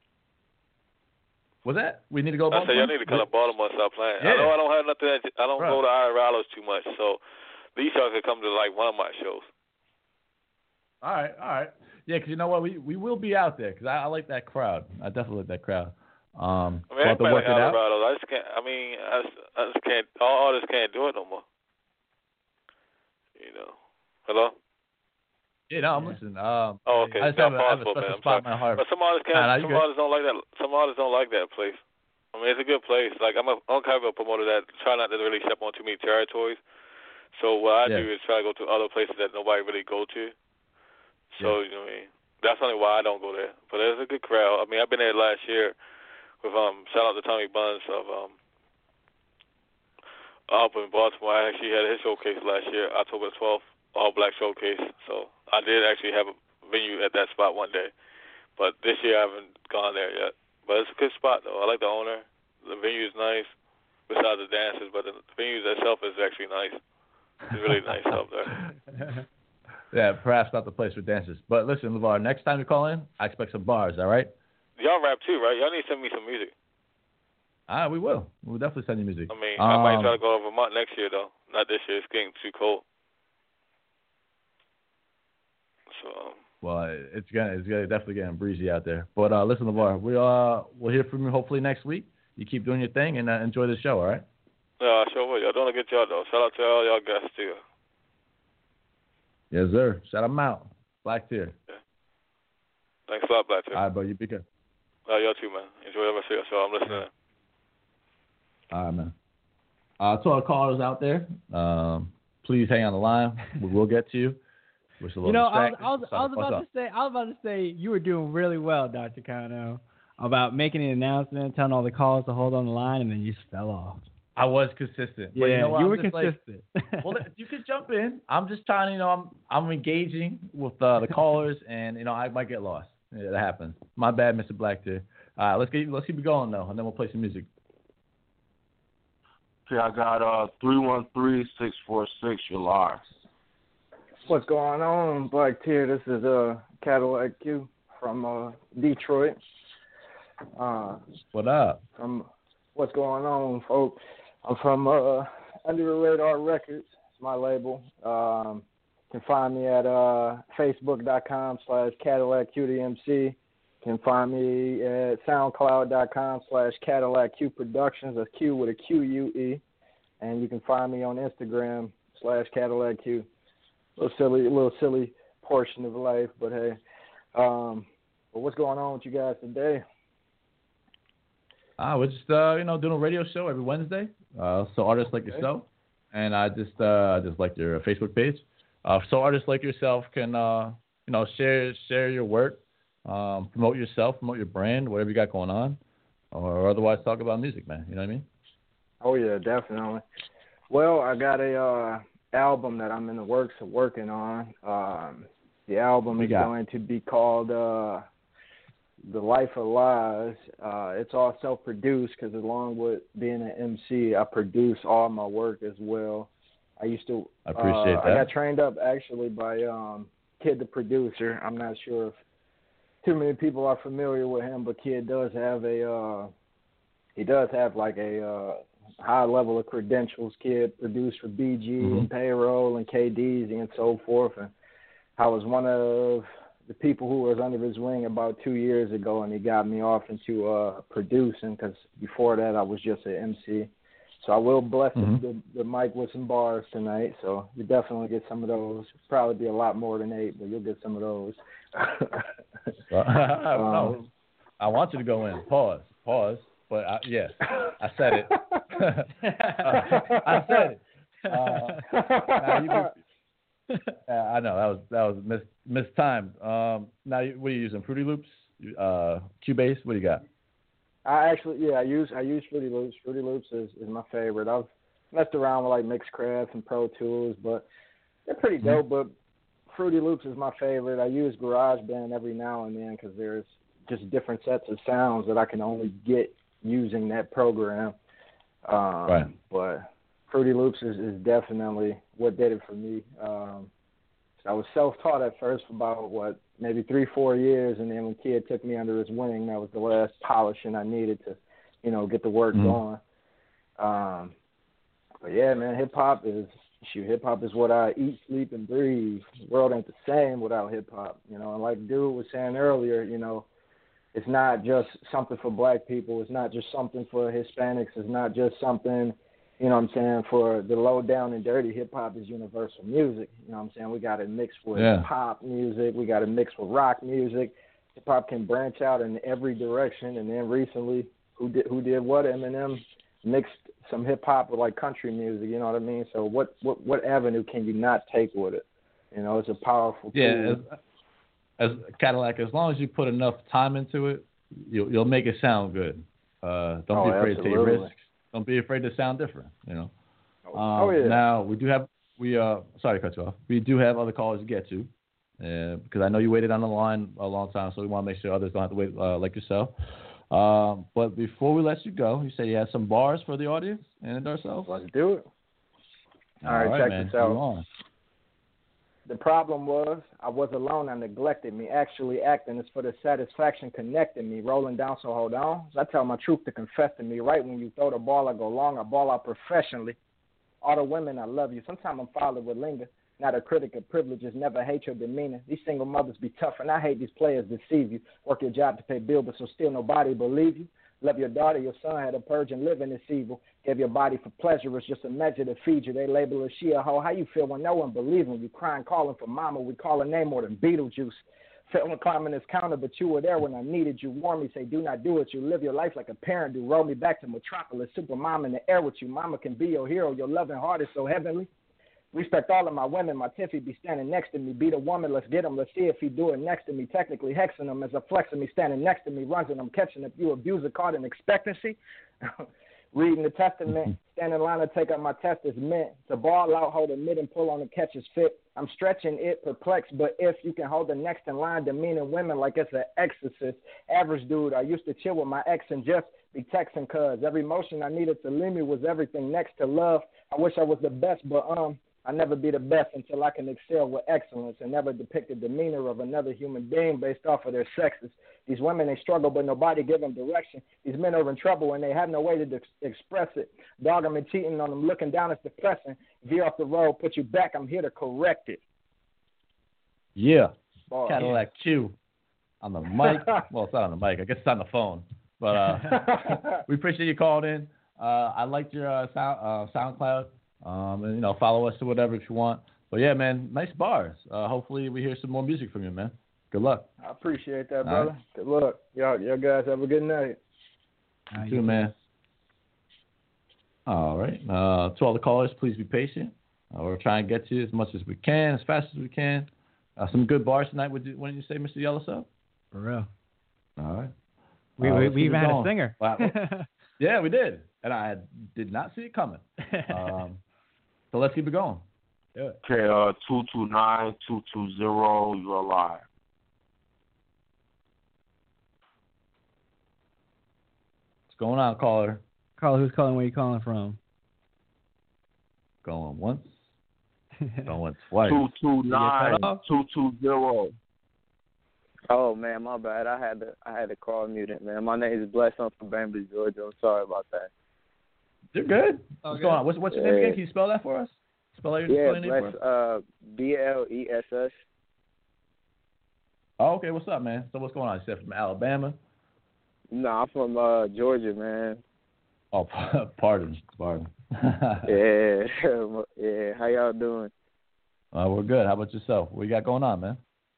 was that? We need to go. I said Baltimore? y'all need to come to Baltimore and start playing. Yeah. I know I don't have nothing. That, I don't Right. go to Iralos too much, so these y'all could come to like one of my shows. All right, all right. Yeah, because you know what, we we will be out there because I, I like that crowd. I definitely like that crowd. Um, I mean, we'll have to everybody work like it out. Iralos. I just can't. I mean, I just, I just can't. All artists can't do it no more. You know. Hello. Yeah, no, I'm listening. Um, Oh, okay. I just Not have a, I have a possible, special man. I'm spot sorry. in my heart. But some artists can't. Nah, nah, you some good. artists don't like that. Some artists don't like that place. I mean, it's a good place. Like I'm a, I'm kind of a promoter that try not to really step on too many territories. So what I Yeah. do is try to go to other places that nobody really go to. So Yeah. you know what I mean. That's only why I don't go there. But there's a good crowd. I mean, I've been there last year with um. Shout out to Tommy Buns of um. Up in Baltimore. I actually had his showcase last year, October twelfth, all black showcase. So I did actually have a venue at that spot one day. But this year I haven't gone there yet. But it's a good spot though. I like the owner. The venue is nice. Besides the dances, but the venue itself is actually nice. It's really nice up there. Yeah, perhaps not the place for dancers. But listen, LeVar, next time you call in, I expect some bars, all right? Y'all rap too, right? Y'all need to send me some music. Ah, we will. We'll definitely send you music. I mean, um, I might try to go to Vermont next year, though. Not this year. It's getting too cold. So, um, Well, it's gonna it's gonna definitely getting breezy out there. But uh, listen, LeVar, we uh we'll hear from you hopefully next week. You keep doing your thing and uh, enjoy the show. All right. Yeah, I sure will. Y'all doing a good job though. Shout out to all y'all guests too. Yes, sir. Shout them out. Black Tier. Yeah. Thanks a lot, Black Tier. All right, bro. You be good. Uh, y'all too, man. Enjoy the rest of your show. I'm listening. All right, man. Uh, to our callers out there, um, please hang on the line. We will get to you. We're still a You little know, I was, distracted. I was, I Sorry, was what's about up? to say, I was about to say, you were doing really well, Doctor Kano, about making an announcement, telling all the callers to hold on the line, and then you just fell off. I was consistent. Yeah, but you, know what? you I'm were just consistent. Like, well, you could jump in. I'm just trying to, you know, I'm I'm engaging with uh, the callers, and you know, I might get lost. Yeah, that happens. My bad, Mister Black Tier. All right, let's keep let's keep it going though, and then we'll play some music. Okay, I got uh three one three six four six. You're live. What's going on, Black Tier? This is uh Cadillac Q from uh, Detroit. Uh, what up? From what's going on, folks? I'm from uh, Under the Radar Records. It's my label. Um, you can find me at uh, Facebook.com slash Cadillac QDMC. You can find me at SoundCloud.com slash Cadillac Q Productions. That's Q with a Q U E. And you can find me on Instagram slash Cadillac Q. A little silly, a little silly portion of life, but hey. Um, but what's going on with you guys today? Ah, we're just uh, you know doing a radio show every Wednesday. Uh, so artists like okay. yourself, and I just uh, I just like your Facebook page. Uh, so artists like yourself can uh, you know share share your work, um, promote yourself, promote your brand, whatever you got going on, or otherwise talk about music, man. You know what I mean? Oh yeah, definitely. Well, I got a uh, album that I'm in the works of working on. Um, the album is going to be called uh, The Life of Lies. Uh, it's all self-produced because along with being an M C, I produce all my work as well. I used to. I appreciate uh, that. I got trained up actually by um, Kid the Producer. I'm not sure if too many people are familiar with him, but Kid does have a. Uh, he does have like a uh, high level of credentials. Kid produced for B G Mm-hmm. and Payroll and K D Z and so forth. And I was one of the people who was under his wing about two years ago, and he got me off into uh, producing because before that I was just an M C. So I will bless Mm-hmm. the, the mic with some bars tonight. So you definitely get some of those. Probably be a lot more than eight, but you'll get some of those. Well, I, um, no, I want you to go in. Pause. Pause. But I, yes, I said it. uh, I said it. Uh, now you be, uh, I know that was that was mis mistimed. Um, now, you, what are you using? Fruity Loops, uh, Cubase. What do you got? I actually, yeah, I use I use Fruity Loops. Fruity Loops is, is my favorite. I've messed around with like Mixcraft and Pro Tools, but they're pretty dope. But Fruity Loops is my favorite. I use GarageBand every now and then because there's just different sets of sounds that I can only get using that program. Um, right. But Fruity Loops is, is definitely what did it for me. Um, I was self-taught at first for about, what, maybe three, four years, and then when Kid took me under his wing, that was the last polishing I needed to, you know, get the work mm-hmm. going. Um, but, yeah, man, hip-hop is, shoot, hip-hop is what I eat, sleep, and breathe. The world ain't the same without hip-hop, you know. And like Dude was saying earlier, you know, it's not just something for black people. It's not just something for Hispanics. It's not just something, you know what I'm saying, for the low down and dirty. Hip-hop is universal music. You know what I'm saying? We got it mixed with yeah. pop music. We got it mixed with rock music. Hip-hop can branch out in every direction. And then recently, who did who did what? Eminem mixed some hip-hop with, like, country music. You know what I mean? So what, what, what avenue can you not take with it? You know, it's a powerful yeah, tool. As, as Cadillac, as long as you put enough time into it, you'll, you'll make it sound good. Uh, don't oh, be afraid absolutely. to take risks. Don't be afraid to sound different, you know. Um, oh, yeah. Now, we do have, we uh, sorry to cut you off. We do have other callers to get to, uh, because I know you waited on the line a long time, so we want to make sure others don't have to wait uh, like yourself. Um, but before we let you go, you say you had some bars for the audience and ourselves? Let's do it. All, All right, right, check man. this out. Come on. The problem was I was alone. I neglected me. Actually acting is for the satisfaction connecting me. Rolling down, so hold on. I tell my truth to confess to me. Right when you throw the ball, I go long. I ball out professionally. All the women, I love you. Sometimes I'm followed with linger. Not a critic of privileges, never hate your demeanor. These single mothers be tough, and I hate these players deceive you. Work your job to pay bills, but so still nobody believe you. Love your daughter, your son had a purge and living this evil. Gave your body for pleasure, it's just a measure to feed you. They label her she a hoe. How you feel when no one believes in you? Crying, calling for mama, we call her name more than Beetlejuice. Feeling climbing this counter, but you were there when I needed you. Warn me, say do not do it. You live your life like a parent do. Roll me back to Metropolis, super mom in the air with you. Mama can be your hero, your loving heart is so heavenly. Respect all of my women, my Tiffy be standing next to me. Beat a woman, let's get him, let's see if he do it next to me. Technically hexing him as a flexing me, standing next to me, runs and I'm catching. If you abuse a card in expectancy, reading the testament, stand in line to take up my test is meant to ball out, hold a mid and pull on the catch is fit. I'm stretching it, perplexed, but if you can hold the next in line, demeaning women like it's an exorcist. Average dude, I used to chill with my ex and just be texting cuz. Every emotion I needed to leave me was everything next to love. I wish I was the best, but um, I'll never be the best until I can excel with excellence and never depict the demeanor of another human being based off of their sexes. These women, they struggle, but nobody give them direction. These men are in trouble, and they have no way to de- express it. Dog, I'm cheating on them, looking down, it's depressing. Veer off the road, put you back, I'm here to correct it. Yeah. Oh, Cadillac yeah. Q on the mic. Well, it's not on the mic. I guess it's on the phone. But uh, we appreciate you calling in. Uh, I liked your uh, sound, uh, SoundCloud. Um, and, you know, follow us or whatever if you want. But, yeah, man, nice bars. Uh, hopefully we hear some more music from you, man. Good luck. I appreciate that, All brother. right. Good luck. Y'all, y'all guys have a good night. You too, man. All right. Uh, to all the callers, please be patient. Uh, we're trying to get to you as much as we can, as fast as we can. Uh, some good bars tonight. Would you, what did you say, Mister Yellowstone? For real. All right. We, uh, we, let's we keep even it had going. a singer. Wow. Yeah, we did. And I did not see it coming. Um, so let's keep it going. Do it. Okay, uh, two two nine, two two zero, you're live. What's going on, caller? Caller, who's calling? Where you calling from? Going once. Going twice. two two nine, two two zero. Oh man, my bad. I had to I had to call muted, man. My name is Bless. I'm from Bainbridge, Georgia. I'm sorry about that. You're good. Oh, What's good. going on? What's, what's your Yeah. name again? Can you spell that for us? Spell out your Yeah, spelling name for Bless. us. Uh, B L E S S. Oh, okay. What's up, man? So what's going on? You said from Alabama? No, I'm from uh, Georgia, man. Oh, pardon, pardon. Yeah, yeah. How y'all doing? Uh, we're good. How about yourself? What you got going on, man?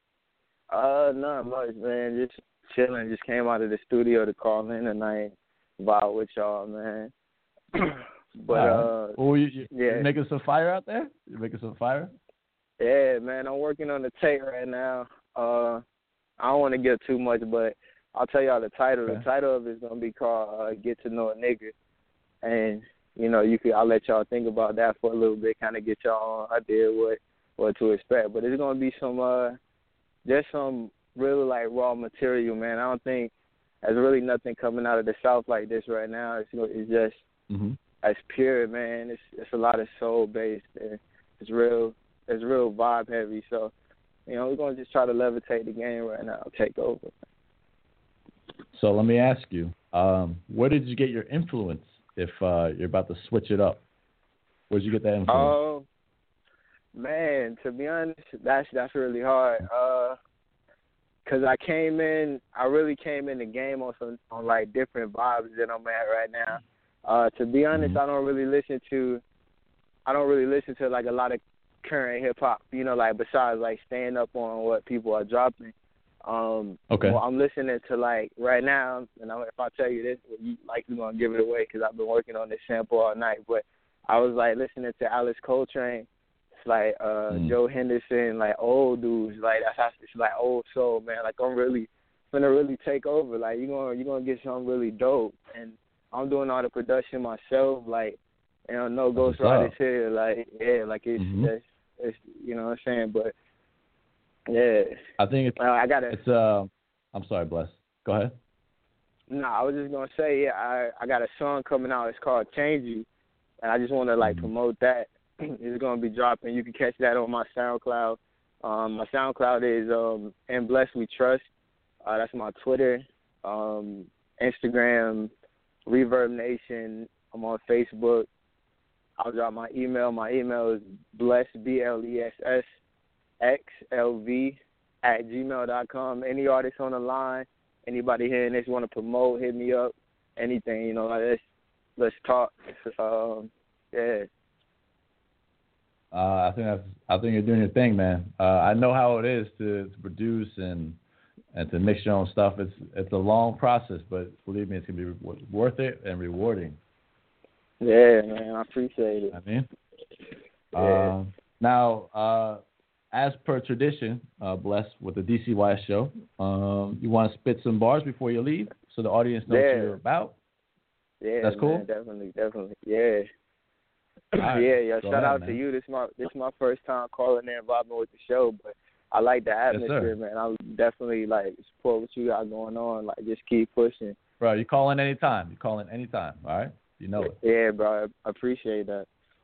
Uh, not much, man. Just chilling. Just came out of the studio to call in tonight, vibe with y'all, man. But All right. uh, well, you, you, yeah. you making some fire out there? You making some fire? Yeah, man. I'm working on the tape right now. Uh, I don't want to give too much, but I'll tell y'all the title. Okay. The title of it is gonna be called uh, "Get to Know a Nigga," and you know, you could. I'll let y'all think about that for a little bit, kind of get y'all on idea what what to expect. But it's gonna be some uh, just some really like raw material, man. I don't think there's really nothing coming out of the South like this right now. It's it's just Mm-hmm. it's pure, man. It's it's a lot of soul based. And it's real. It's real vibe heavy. So, you know, we're gonna just try to levitate the game right now, take over. So let me ask you, um, where did you get your influence if uh, you're about to switch it up? Where did you get that influence? Oh, man, to be honest, that's that's really hard. Uh, Cause I came in, I really came in the game on some on like different vibes that I'm at right now. Uh, to be honest, Mm-hmm. I don't really listen to, I don't really listen to like a lot of current hip hop. You know, like besides like staying up on what people are dropping. Um, Okay. Well, I'm listening to like right now, and I, if I tell you this, well, you likely gonna give it away because I've been working on this sample all night. But I was like listening to Alice Coltrane. It's like uh, Mm. Joe Henderson, like old dudes, like that's how it's like old soul, man. Like I'm really gonna really take over. Like you gonna you gonna get something really dope, and I'm doing all the production myself. Like you know, no That's what's ghostwriters up. here. Like yeah, like it's, Mhm. it's it's you know what I'm saying. But yeah, I think it's. uh, I gotta. It's. Uh, I'm sorry, Bless. Go ahead. No, I was just gonna say yeah, I I got a song coming out. It's called Change You, and I just want to like Mhm. promote that. It's gonna be dropping. You can catch that on my SoundCloud. Um, my SoundCloud is um, and Bless We Trust. Uh, that's my Twitter, um, Instagram, Reverb Nation. I'm on Facebook. I'll drop my email. My email is bless, B L E S S X L V at gmail dot com. Any artists on the line, anybody hearing this want to promote, hit me up. Anything, you know, like let's let's talk. Um, yeah. Uh, I think that's, I think you're doing your thing, man. Uh, I know how it is to, to produce and and to mix your own stuff. It's it's a long process, but believe me, it's gonna be worth it and rewarding. Yeah, man, I appreciate it. I mean, yeah. um, now, uh, as per tradition, uh, blessed with the D C Y S show, um, you want to spit some bars before you leave, so the audience knows yeah. what you're about. Yeah, that's cool. Man, definitely, definitely, yeah. Right. Yeah, yeah. Go Shout ahead, out man. to you. This my this my first time calling in, vibing with the show, but I like the atmosphere, yes, man. I definitely like support what you got going on. Like, just keep pushing. Bro, you call in anytime. You call in anytime. All right, you know it. Yeah, bro. I appreciate that.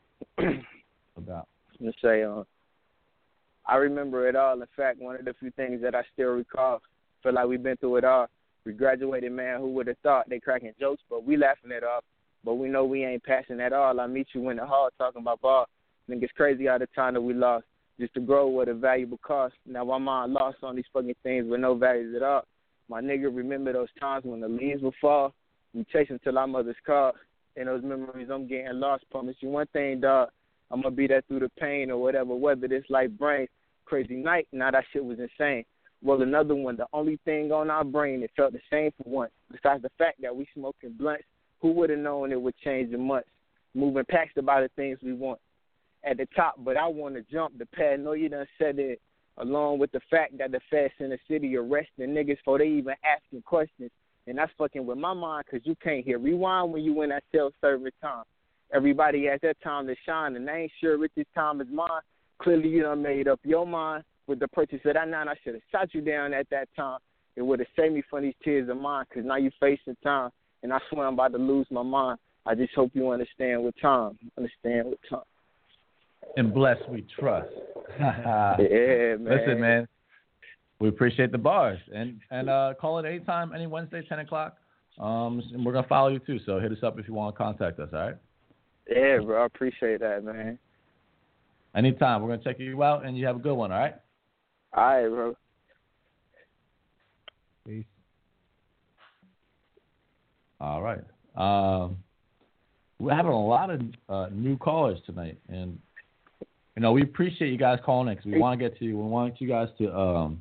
About. I'm gonna say, um, I remember it all. In fact, one of the few things that I still recall. Feel like we've been through it all. We graduated, man. Who would have thought? They cracking jokes, but we laughing it off. But we know we ain't passing at all. I meet you in the hall talking about ball. I think it's crazy all the time that we lost. Just to grow with a valuable cost. Now my mind lost on these fucking things with no values at all. My nigga, remember those times when the leaves would fall? We chasing till our mother's call. In those memories, I'm getting lost. Promise you one thing, dog. I'm going to be there through the pain or whatever weather this life brings. Crazy night, now that shit was insane. Well, another one, the only thing on our brain, it felt the same for once. Besides the fact that we smoking blunts, who would have known it would change in months? Moving past about the things we want. At the top, but I want to jump. The paranoia done said it, along with the fact that the feds in the city arresting niggas before they even asking questions. And that's fucking with my mind because you can't hear rewind when you in that self-service time. Everybody has that time to shine, and I ain't sure if this time is mine. Clearly you done made up your mind with the purchase of that nine. I should have shot you down at that time. It would have saved me from these tears of mine because now you facing time, and I swear I'm about to lose my mind. I just hope you understand with time. Understand with time. And bless we trust. Yeah, man. Listen, man, we appreciate the bars. And and uh, call it anytime, any Wednesday, ten o'clock. Um, and we're going to follow you, too. So hit us up if you want to contact us, all right? Yeah, bro. I appreciate that, man. Anytime. We're going to check you out, and you have a good one, all right? All right, bro. Peace. All right. Um, we're having a lot of uh, new callers tonight, and you know we appreciate you guys calling in because we want to get to you. We want you guys to um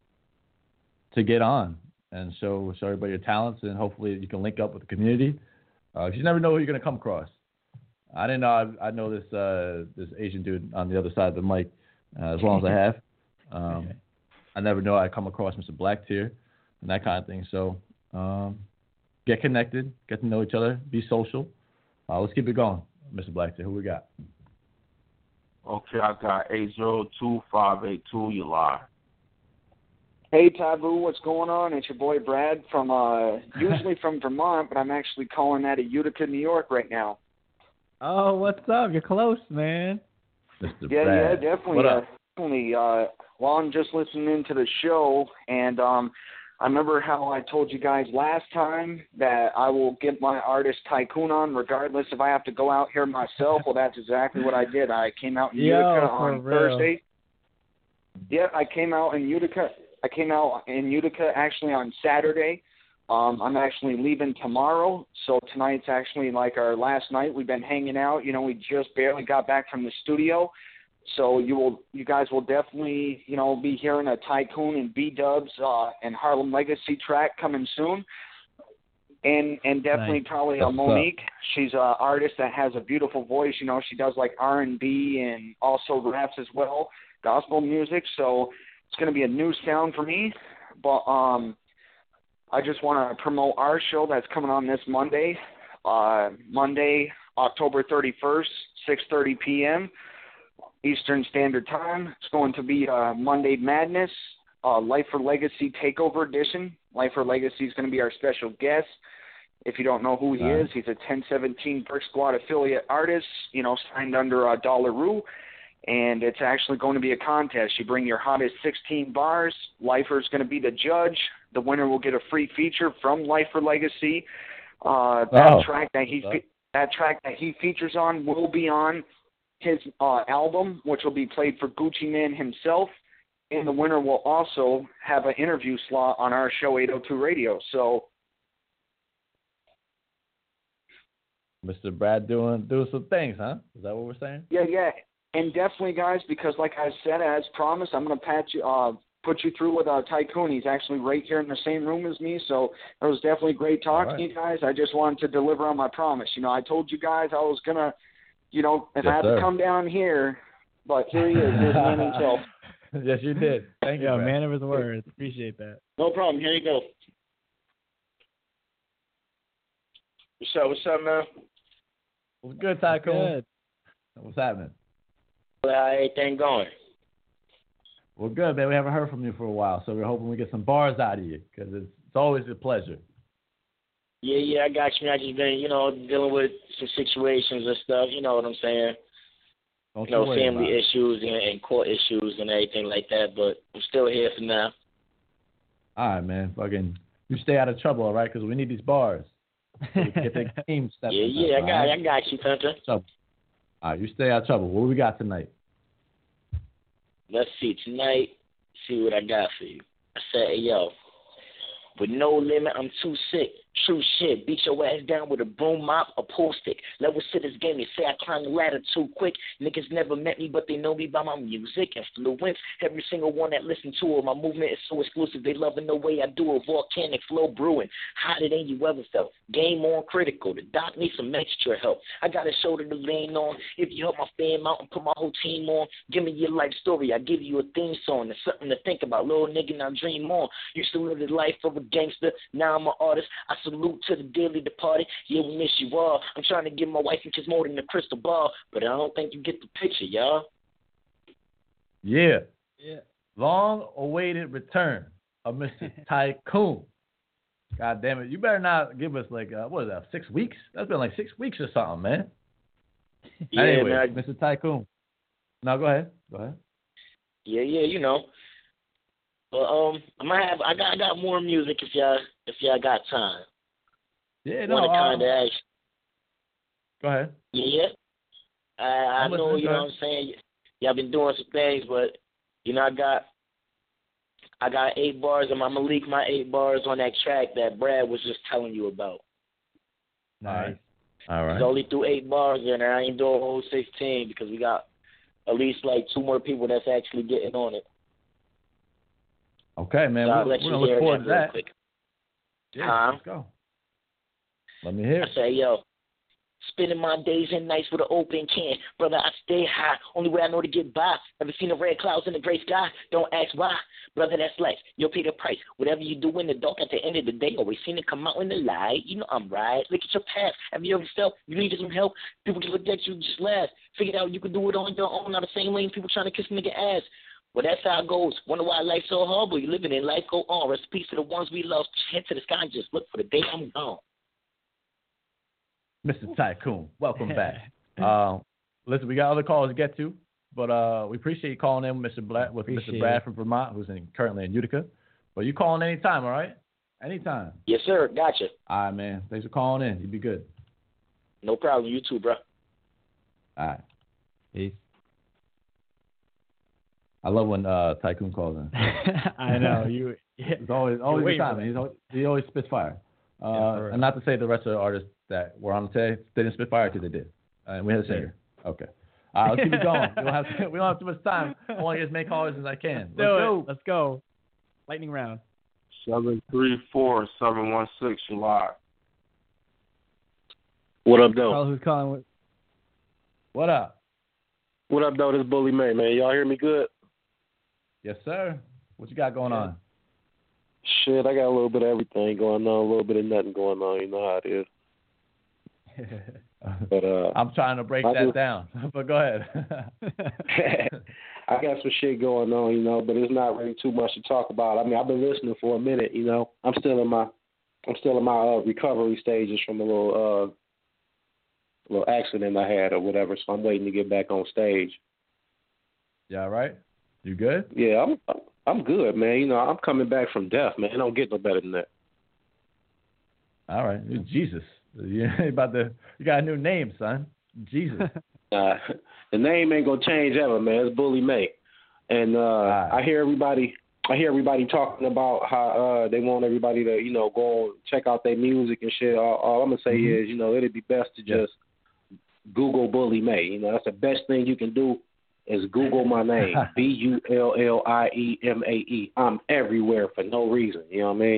to get on and show show everybody your talents, and hopefully you can link up with the community. Uh, you never know who you're gonna come across. I didn't know I, I know this uh, this Asian dude on the other side of the mic uh, as long as I have. Um, I never know I'd come across Mister Blacktier and that kind of thing. So um, get connected, get to know each other, be social. Uh, let's keep it going, Mister Blacktier. Who we got? Okay, I got eight zero two five eight two. You lie. Hey, Taboo, what's going on? It's your boy Brad from, uh, usually from Vermont, but I'm actually calling out of Utica, New York right now. Oh, what's up? You're close, man. Mister Yeah, Brad. yeah, definitely. What Uh, up? definitely. Uh, well, I'm just listening to the show, and um, I remember how I told you guys last time that I will get my artist Tycoon on regardless if I have to go out here myself. Well, that's exactly what I did. I came out in Yo, Utica for on real. Thursday. Yeah, I came out in Utica. I came out in Utica actually on Saturday. Um, I'm actually leaving tomorrow, so tonight's actually like our last night. We've been hanging out. You know, we just barely got back from the studio. So you will, you guys will definitely, you know, be hearing a Tycoon and B-Dubs uh, and Harlem Legacy track coming soon. And and definitely Nice. probably a That's Monique. She's an artist that has a beautiful voice. You know, she does like R and B and also raps as well, gospel music. So it's going to be a new sound for me. But um, I just want to promote our show that's coming on this Monday, uh, Monday, October thirty-first, six thirty p.m. Eastern Standard Time. It's going to be uh, Monday Madness, uh, Life for Legacy Takeover Edition. Life for Legacy is going to be our special guest. If you don't know who he Nice. is, he's a ten seventeen Brick Squad affiliate artist, you know, signed under uh, Dollaroo. And it's actually going to be a contest. You bring your hottest sixteen bars. Lifer's going to be the judge. The winner will get a free feature from Life for Legacy. Uh, that Oh. track that he's that track that he features on will be on his uh, album, which will be played for Gucci Mane himself. And the winner will also have an interview slot on our show, eight oh two Radio. So, Mister Brad doing doing some things, huh? Is that what we're saying? yeah, yeah. And definitely, guys, because like I said, as promised, I'm going to pat you, uh, put you through with uh, Tycoon. He's actually right here in the same room as me. So it was definitely great talking right. to you guys. I just wanted to deliver on my promise. You know, I told you guys I was going to, you know, if Yes, I had sir. to come down here, but here he is. Here's man himself. Yes, you did. Thank you, Yeah, Brad. man of his words. Appreciate that. No problem. Here you go. What's up? What's up, man? What's good, Tycoon? Good. What's happening? How everything going? Well, good, man. We haven't heard from you for a while, so we're hoping we get some bars out of you because it's, it's always a pleasure. Yeah, yeah, I got you. I just been, you know, dealing with some situations and stuff. You know what I'm saying? Don't you know, worry family about it. issues and, and court issues and everything like that. But I'm still here for now. All right, man. Fucking, you stay out of trouble, all right? Because we need these bars. So we can get the team stepping Yeah, yeah, I up, got, all right? I got you, Hunter. So, all right, you stay out of trouble. What do we got tonight? Let's see tonight. See what I got for you. I said, hey, yo, with no limit, I'm too sick. True shit. Beat your ass down with a broom mop or pool stick. Level sitters game. They say I climb the ladder too quick. Niggas never met me, but they know me by my music. Influence. Every single one that listen to it. My movement is so exclusive. They loving the way I do it. Volcanic flow brewing. Hotter than you ever felt. Game on critical. The doc needs some extra help. I got a shoulder to lean on. If you help my fam out and put my whole team on, give me your life story. I give you a theme song. It's something to think about. Little nigga, now dream on. Used to live the life of a gangster. Now I'm an artist. I salute to the dearly departed. Yeah, we miss you all. I'm trying to give my wife and kids more than a crystal ball, but I don't think you get the picture, y'all. Yeah. Yeah. Long-awaited return of Mister Tycoon. God damn it. You better not give us like, uh, what is that, six weeks? That's been like six weeks or something, man. Yeah, anyway, man, I- Mister Tycoon. No, go ahead. Go ahead. Yeah, yeah, you know. But um, I might have. I got. I got more music if y'all. If y'all got time. Yeah, no. Want to uh, kind of ask. Go ahead. Yeah, yeah. I, I I'm know. listening, You go know ahead. what I'm saying. Y'all been doing some things, but you know, I got. I got eight bars. I'm gonna leak my eight bars on that track that Brad was just telling you about. Nice. All right. It's only through eight bars, and I ain't doing a whole sixteen because we got at least like two more people that's actually getting on it. Okay, man. So I'll We're, let we're you going to hear look forward to that real that. quick. Yeah, Huh? let's go. Let me hear I it. say, yo, spending my days and nights with an open can. Brother, I stay high. Only way I know to get by. Never seen the red clouds in the gray sky. Don't ask why. Brother, that's life. You'll pay the price. Whatever you do in the dark, at the end of the day, always seen it come out in the light. You know I'm right. Look at your past. Have you ever felt you needed some help? People just looked at you, just laughed. Figured out you could do it on your own. Not the same lane people trying to kiss nigga ass. Well, that's how it goes. Wonder why life's so horrible. You living in life, go on. Rest in peace to the ones we love. Head to the sky and just look for the day I'm gone. Mister Tycoon, welcome back. Uh, listen, we got other calls to get to, but uh, we appreciate you calling in, Mister Black, with Mister Appreciate Brad it. from Vermont, who's in, currently in Utica. But you calling anytime, all right? Anytime. Yes, sir. Gotcha. All right, man. Thanks for calling in. You be good. No problem. You too, bro. All right. Peace. I love when uh, Tycoon calls in. I know you. It's always always waiting good for time. that. He's always, he always spits fire. Uh, Yeah, for real. and not to say the rest of the artists that were on today they didn't spit fire because they did. Uh, and we had a singer. Okay. All right, let's keep it going. We don't have to, we don't have too much time. I want to get as many callers as I can. Do Let's it. go. Let's go. Lightning round. Seven three four seven one six. You live. What up, though? Carl, who's calling? With... What up? What up, though? This is Bully May, man. Y'all hear me good? Yes, sir. What you got going on? Shit, I got a little bit of everything going on, a little bit of nothing going on. You know how it is. But uh, I'm trying to break I that just- down, but go ahead. I got some shit going on, you know, but it's not really too much to talk about. I mean, I've been listening for a minute, you know. I'm still in my, I'm still in my uh, recovery stages from a little, uh, little accident I had or whatever. So I'm waiting to get back on stage. Yeah, all right. You good? Yeah, I'm, I'm good, man. You know, I'm coming back from death, man. It don't get no better than that. All right. Jesus. You about to, you got a new name, son. Jesus. Uh, the name ain't gonna change ever, man. It's Bully May, and uh, right. I hear everybody. I hear everybody talking about how uh, they want everybody to, you know, go and check out their music and shit. All, all I'm gonna say mm-hmm. is, you know, it'd be best to just Google Bully May. You know, that's the best thing you can do is Google my name, B U L L I E M A E. I'm everywhere for no reason. You know what I mean?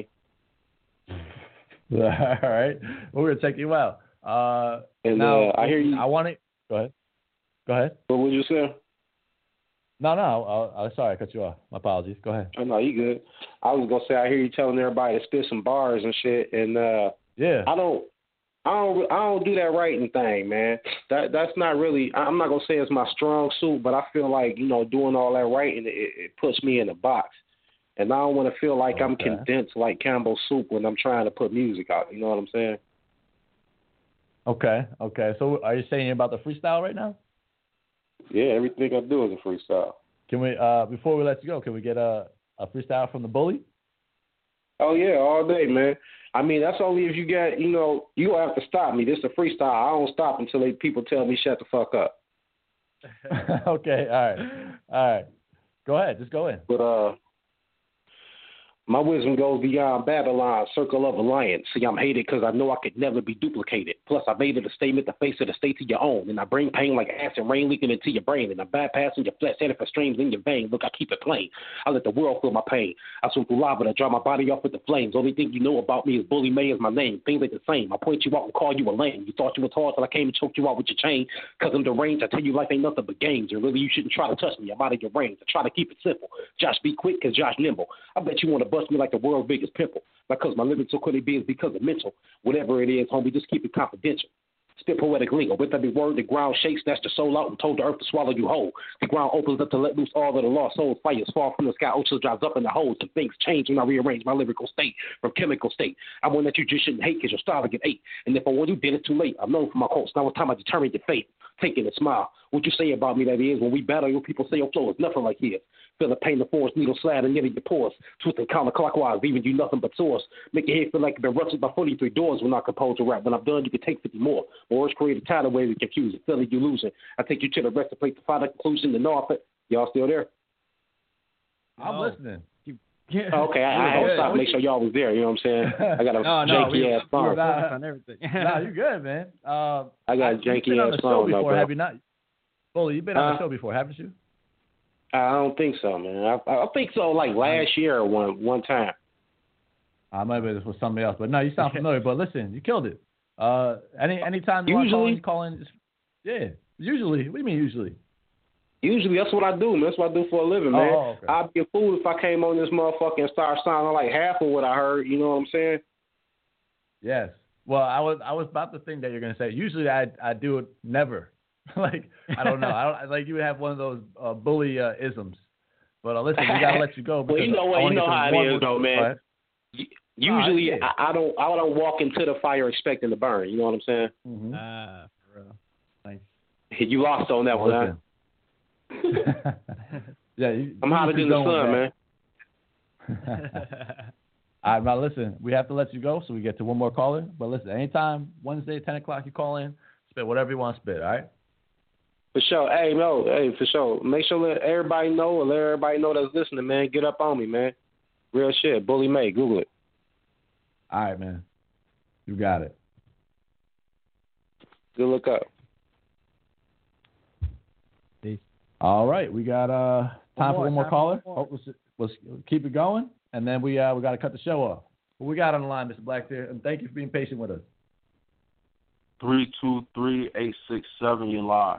All right. Well, we're gonna check you out. Uh, and now, uh, I hear you. I want to go ahead. Go ahead. What would you say? No, no. I, I, sorry, I cut you off. My apologies. Go ahead. Oh, no, you good. I was gonna say I hear you telling everybody to spit some bars and shit, and uh, yeah, I don't, I don't, I don't do that writing thing, man. That that's not really. I'm not gonna say it's my strong suit, but I feel like you know doing all that writing it, it puts me in a box, and I don't want to feel like okay. I'm condensed like Campbell's soup when I'm trying to put music out. You know what I'm saying? Okay. Okay. So, are you saying about the freestyle right now? Yeah, everything I do is a freestyle. Can we, uh, before we let you go, can we get a, a freestyle from the Bully? Oh, yeah, all day, man. I mean, that's only if you get, you know, you don't have to stop me. This is a freestyle. I don't stop until they, people tell me shut the fuck up. Okay, all right. All right. Go ahead. Just go in. But, uh, my wisdom goes beyond Babylon, circle of alliance. See, I'm hated because I know I could never be duplicated. Plus, I made it a statement, the face of the state to your own. And I bring pain like acid rain leaking into your brain. And I'm bypassing your flesh, headed for streams in your vein. Look, I keep it plain. I let the world feel my pain. I swim through lava to dry my body off with the flames. Only thing you know about me is Bully May is my name. Things ain't the same. I point you out and call you a lame. You thought you was hard till I came and choked you out with your chain. Because I'm deranged, I tell you life ain't nothing but games. And really, you shouldn't try to touch me. I'm out of your range. I try to keep it simple. Josh, be quick because Josh nimble. I bet you want to bust me like the world's biggest pimple. Not because my living so quickly be is because of mental. Whatever it is, homie, just keep it confidential. Spit poetic lingo. With every word, the ground shakes, snatch the soul out and told the earth to swallow you whole. The ground opens up to let loose all of the lost souls. Fires fall from the sky, oceans dries up in the holes. Some things change when I rearrange my lyrical state from chemical state. I want that you just shouldn't hate because your style will get ate. And if I want you, did it too late. I'm known for my quotes. Now it's time I determine your fate. Take it and smile. What you say about me, that is, when we battle, your people say your flow is nothing like his. Feel the pain, the force, needle slide, and nearly your pores. Twisting counterclockwise, leaving you nothing but sores. Make your head feel like you've been rusted by forty-three doors when I compose a rap. When I'm done, you can take fifty more. My words create a tidal wave of confusion. Feeling you losing. I take you to the rest of the place to find a conclusion. The north. Y'all still there? I'm oh. listening. Yeah. Okay, I, I had to stop, make sure y'all was there. You know what I'm saying? I got a no, no, janky we, ass phone. Nah, on everything. Nah, you good, man. Uh, I got a janky ass phone. Before, no, have you not? Bully, you've been on uh, the show before, haven't you? I don't think so, man. I, I think so, like last year or one one time. I might be this was somebody else, but no, you sound familiar. But listen, you killed it. Uh, any anytime you usually want to call in, call in, just, yeah. Usually, what do you mean usually? Usually, that's what I do, man. That's what I do for a living, man. Oh, okay. I'd be a fool if I came on this motherfucker and started sounding like half of what I heard. You know what I'm saying? Yes. Well, I was I was about to think that you're gonna say. Usually, I I do it never. like I don't know. I don't like you would have one of those uh, bully uh, isms. But uh, listen, we gotta let you go. Well, you know what? You know how it is, though, man. Right? Usually, oh, I, I don't I don't walk into the fire expecting to burn. You know what I'm saying? Mm-hmm. Ah, uh, for real. Nice. You lost on that one, huh? yeah, you, I'm hotter than the sun, man. All right, now listen, we have to let you go so we get to one more caller. But listen, anytime Wednesday, ten o'clock, you call in, spit whatever you want to spit. All right. For sure. Hey, no, hey, for sure. Make sure let everybody know or let everybody know that's listening, man. Get up on me, man. Real shit. Bully May. Google it. All right, man. You got it. Good look up. Peace. All right, we got uh time one for one more caller. More. Oh, let's, let's keep it going, and then we uh we got to cut the show off. What we got on the line, Mister Blackbeard, and thank you for being patient with us. Three two three eight six seven. You live.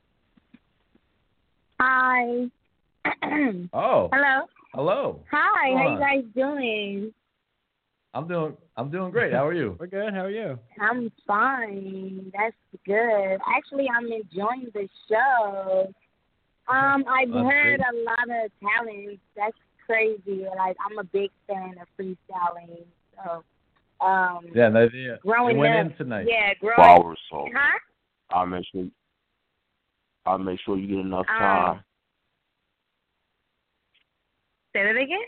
Hi. Oh. Hello. Hello. Hi. How you guys doing? I'm doing. I'm doing great. How are you? We're good. How are you? I'm fine. That's good. Actually, I'm enjoying the show. Um, I've That's heard great. a lot of talent. That's crazy. Like, I'm a big fan of freestyling. So, um, yeah, they, yeah. growing they went up, in tonight. yeah, growing. Flowers, so Huh? I'll make sure. I'll make sure you get enough Um, time. Say that again.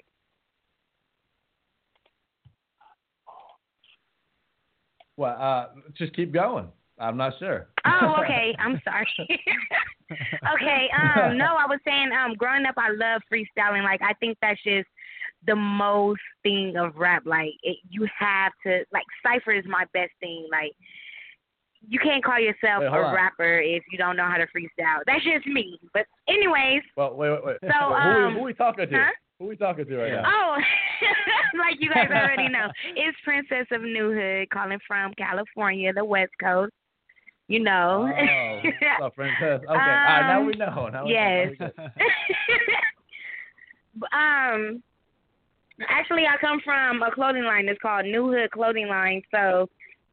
Well, uh, just keep going. I'm not sure. Oh, okay. I'm sorry. okay. Um, no, I was saying, um, growing up, I love freestyling. Like, I think that's just the most thing of rap. Like, it, you have to, like, cypher is my best thing. Like, you can't call yourself wait, a on. rapper if you don't know how to freestyle. That's just me. But anyways. Well, wait, wait, wait. So, who, um, who are we talking to? huh? Who are we talking to right now? Oh, like you guys already know. It's Princess of New Hood calling from California, the West Coast. You know. Oh, what's up, Princess? Okay, um, all right, now we know. Now we yes. know. um, actually, I come from a clothing line. It's called New Hood Clothing Line. So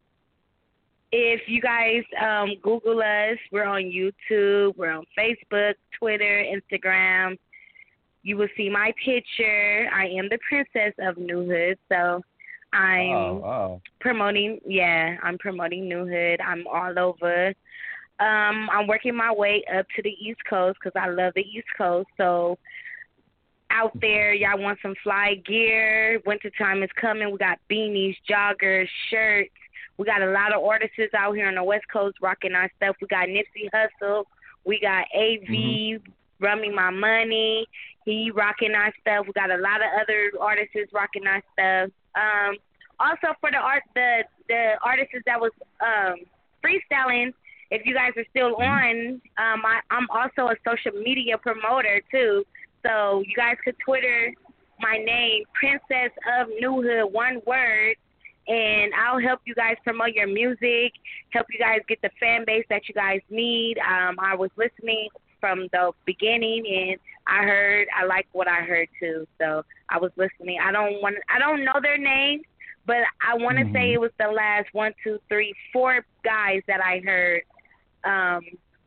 if you guys um, Google us, we're on YouTube, we're on Facebook, Twitter, Instagram. You will see my picture. I am the Princess of New Hood. So I'm oh, wow. promoting, yeah, I'm promoting New Hood. I'm all over. Um, I'm working my way up to the East Coast because I love the East Coast. So out there, y'all want some fly gear. Wintertime is coming. We got beanies, joggers, shirts. We got a lot of artists out here on the West Coast rocking our stuff. We got Nipsey Hussle. We got A V, mm-hmm. Run Me My Money. He rocking our stuff. We got a lot of other artists rocking our stuff. Um, also for the art, the the artists that was um, freestyling, if you guys are still on, um, I, I'm also a social media promoter too. So you guys could Twitter my name, Princess of New Hood, one word, and I'll help you guys promote your music, help you guys get the fan base that you guys need. Um, I was listening from the beginning, and I heard, I liked what I heard too. So I was listening. I don't want, I don't know their names, but I want to mm-hmm. say it was the last one, two, three, four guys that I heard. Um,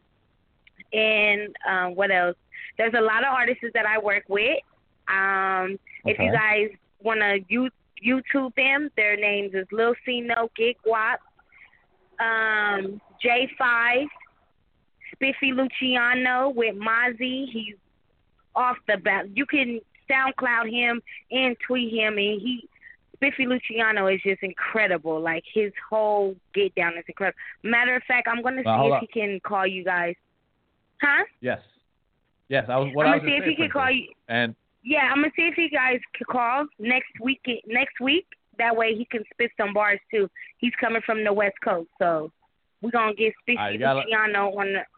and um, what else? There's a lot of artists that I work with. Um, okay. If you guys want to you, YouTube them, their names is Lil Cino, Gig Wop, um, J five, Spiffy Luciano with Mozzie. He's off the bat. You can SoundCloud him and tweet him, and he Spiffy Luciano is just incredible. Like, his whole get down is incredible. Matter of fact, I'm gonna well, see if on. he can call you guys. Huh? Yes. Yes, I was. What I'm I gonna was see if he can call you. And yeah, I'm gonna see if you guys can call next week. Next week, that way he can spit some bars too. He's coming from the West Coast, so we're gonna get Spiffy right, gotta... Luciano on the.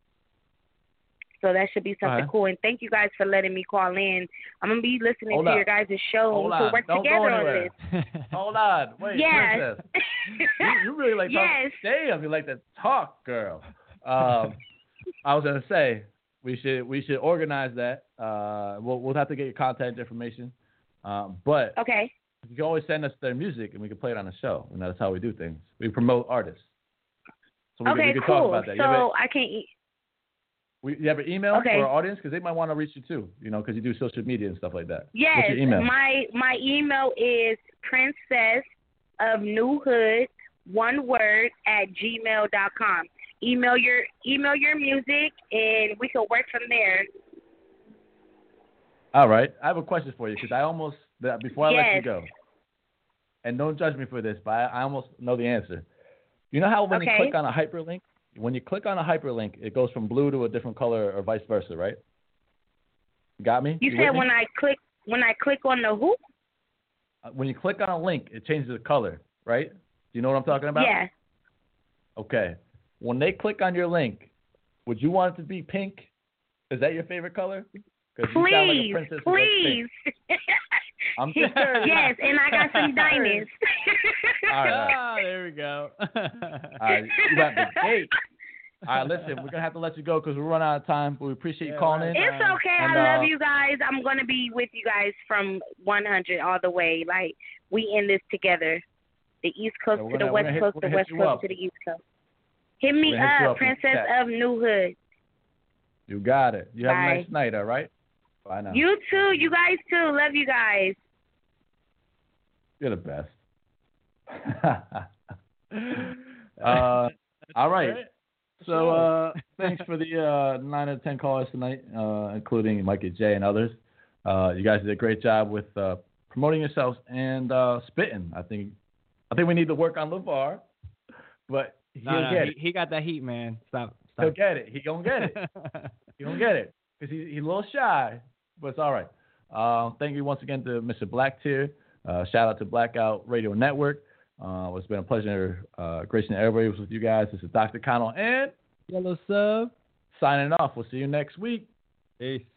So that should be something right. cool. And thank you guys for letting me call in. I'm gonna be listening Hold to up. your guys' show. Hold we can on. work Don't together go on anywhere. this. Hold on. Wait, yes. Princess. you, you really like yes. talk. Damn, you like to talk, girl. Um, I was gonna say we should we should organize that. Uh, we'll we'll have to get your contact information. Um, but okay, you can always send us their music and we can play it on the show. And that's how we do things. We promote artists. So we okay, can, we can cool. talk about that. So a, I can. E- we, you have an email okay. for our audience because they might want to reach you too. You know, because you do social media and stuff like that. Yes, What's your email? my my email is princess of New Hood, one word at gmail dot com. Email your email your music and we can work from there. All right, I have a question for you because I almost before I yes. let you go, and don't judge me for this, but I, I almost know the answer. You know how when okay. you click on a hyperlink, when you click on a hyperlink, it goes from blue to a different color or vice versa, right? Got me? You, you said when I click when I click on the who? Uh, when you click on a link, it changes the color, right? Do you know what I'm talking about? Yeah. Okay. When they click on your link, would you want it to be pink? Is that your favorite color? Please, you sound like a princess please. I'm just yes, and I got some diamonds. All right. Ah, there we go. All right, you got the date. All right, listen, we're gonna have to let you go because we're running out of time. But we appreciate you yeah, calling right. in. It's okay. And, I love uh, you guys. I'm gonna be with you guys from one hundred all the way. Like, we in this together. The East Coast yeah, to gonna, the West hit, Coast, the West Coast up. to the East Coast. Hit me hit up, up, Princess of New Hood. You got it. You have Bye. a nice night. All right. Bye now. You too. You guys too. Love you guys. You're the best. uh, all right. So uh, thanks for the uh, nine out of ten callers tonight, uh, including Mikey J and others. Uh, you guys did a great job with uh, promoting yourselves and uh, spitting. I think I think we need to work on LeVar. but he'll no, no, get he, it. he got that heat, man. Stop. Stop. He'll get it. He gonna get it. he gonna get it because he, he's a little shy, but it's all right. Um, thank you once again to Mister Blacktier. Uh, shout out to Blackout Radio Network. Uh, it's been a pleasure uh, gracing the airwaves with you guys. This is Doctor Connell and Yellow Sub signing off. We'll see you next week. Peace.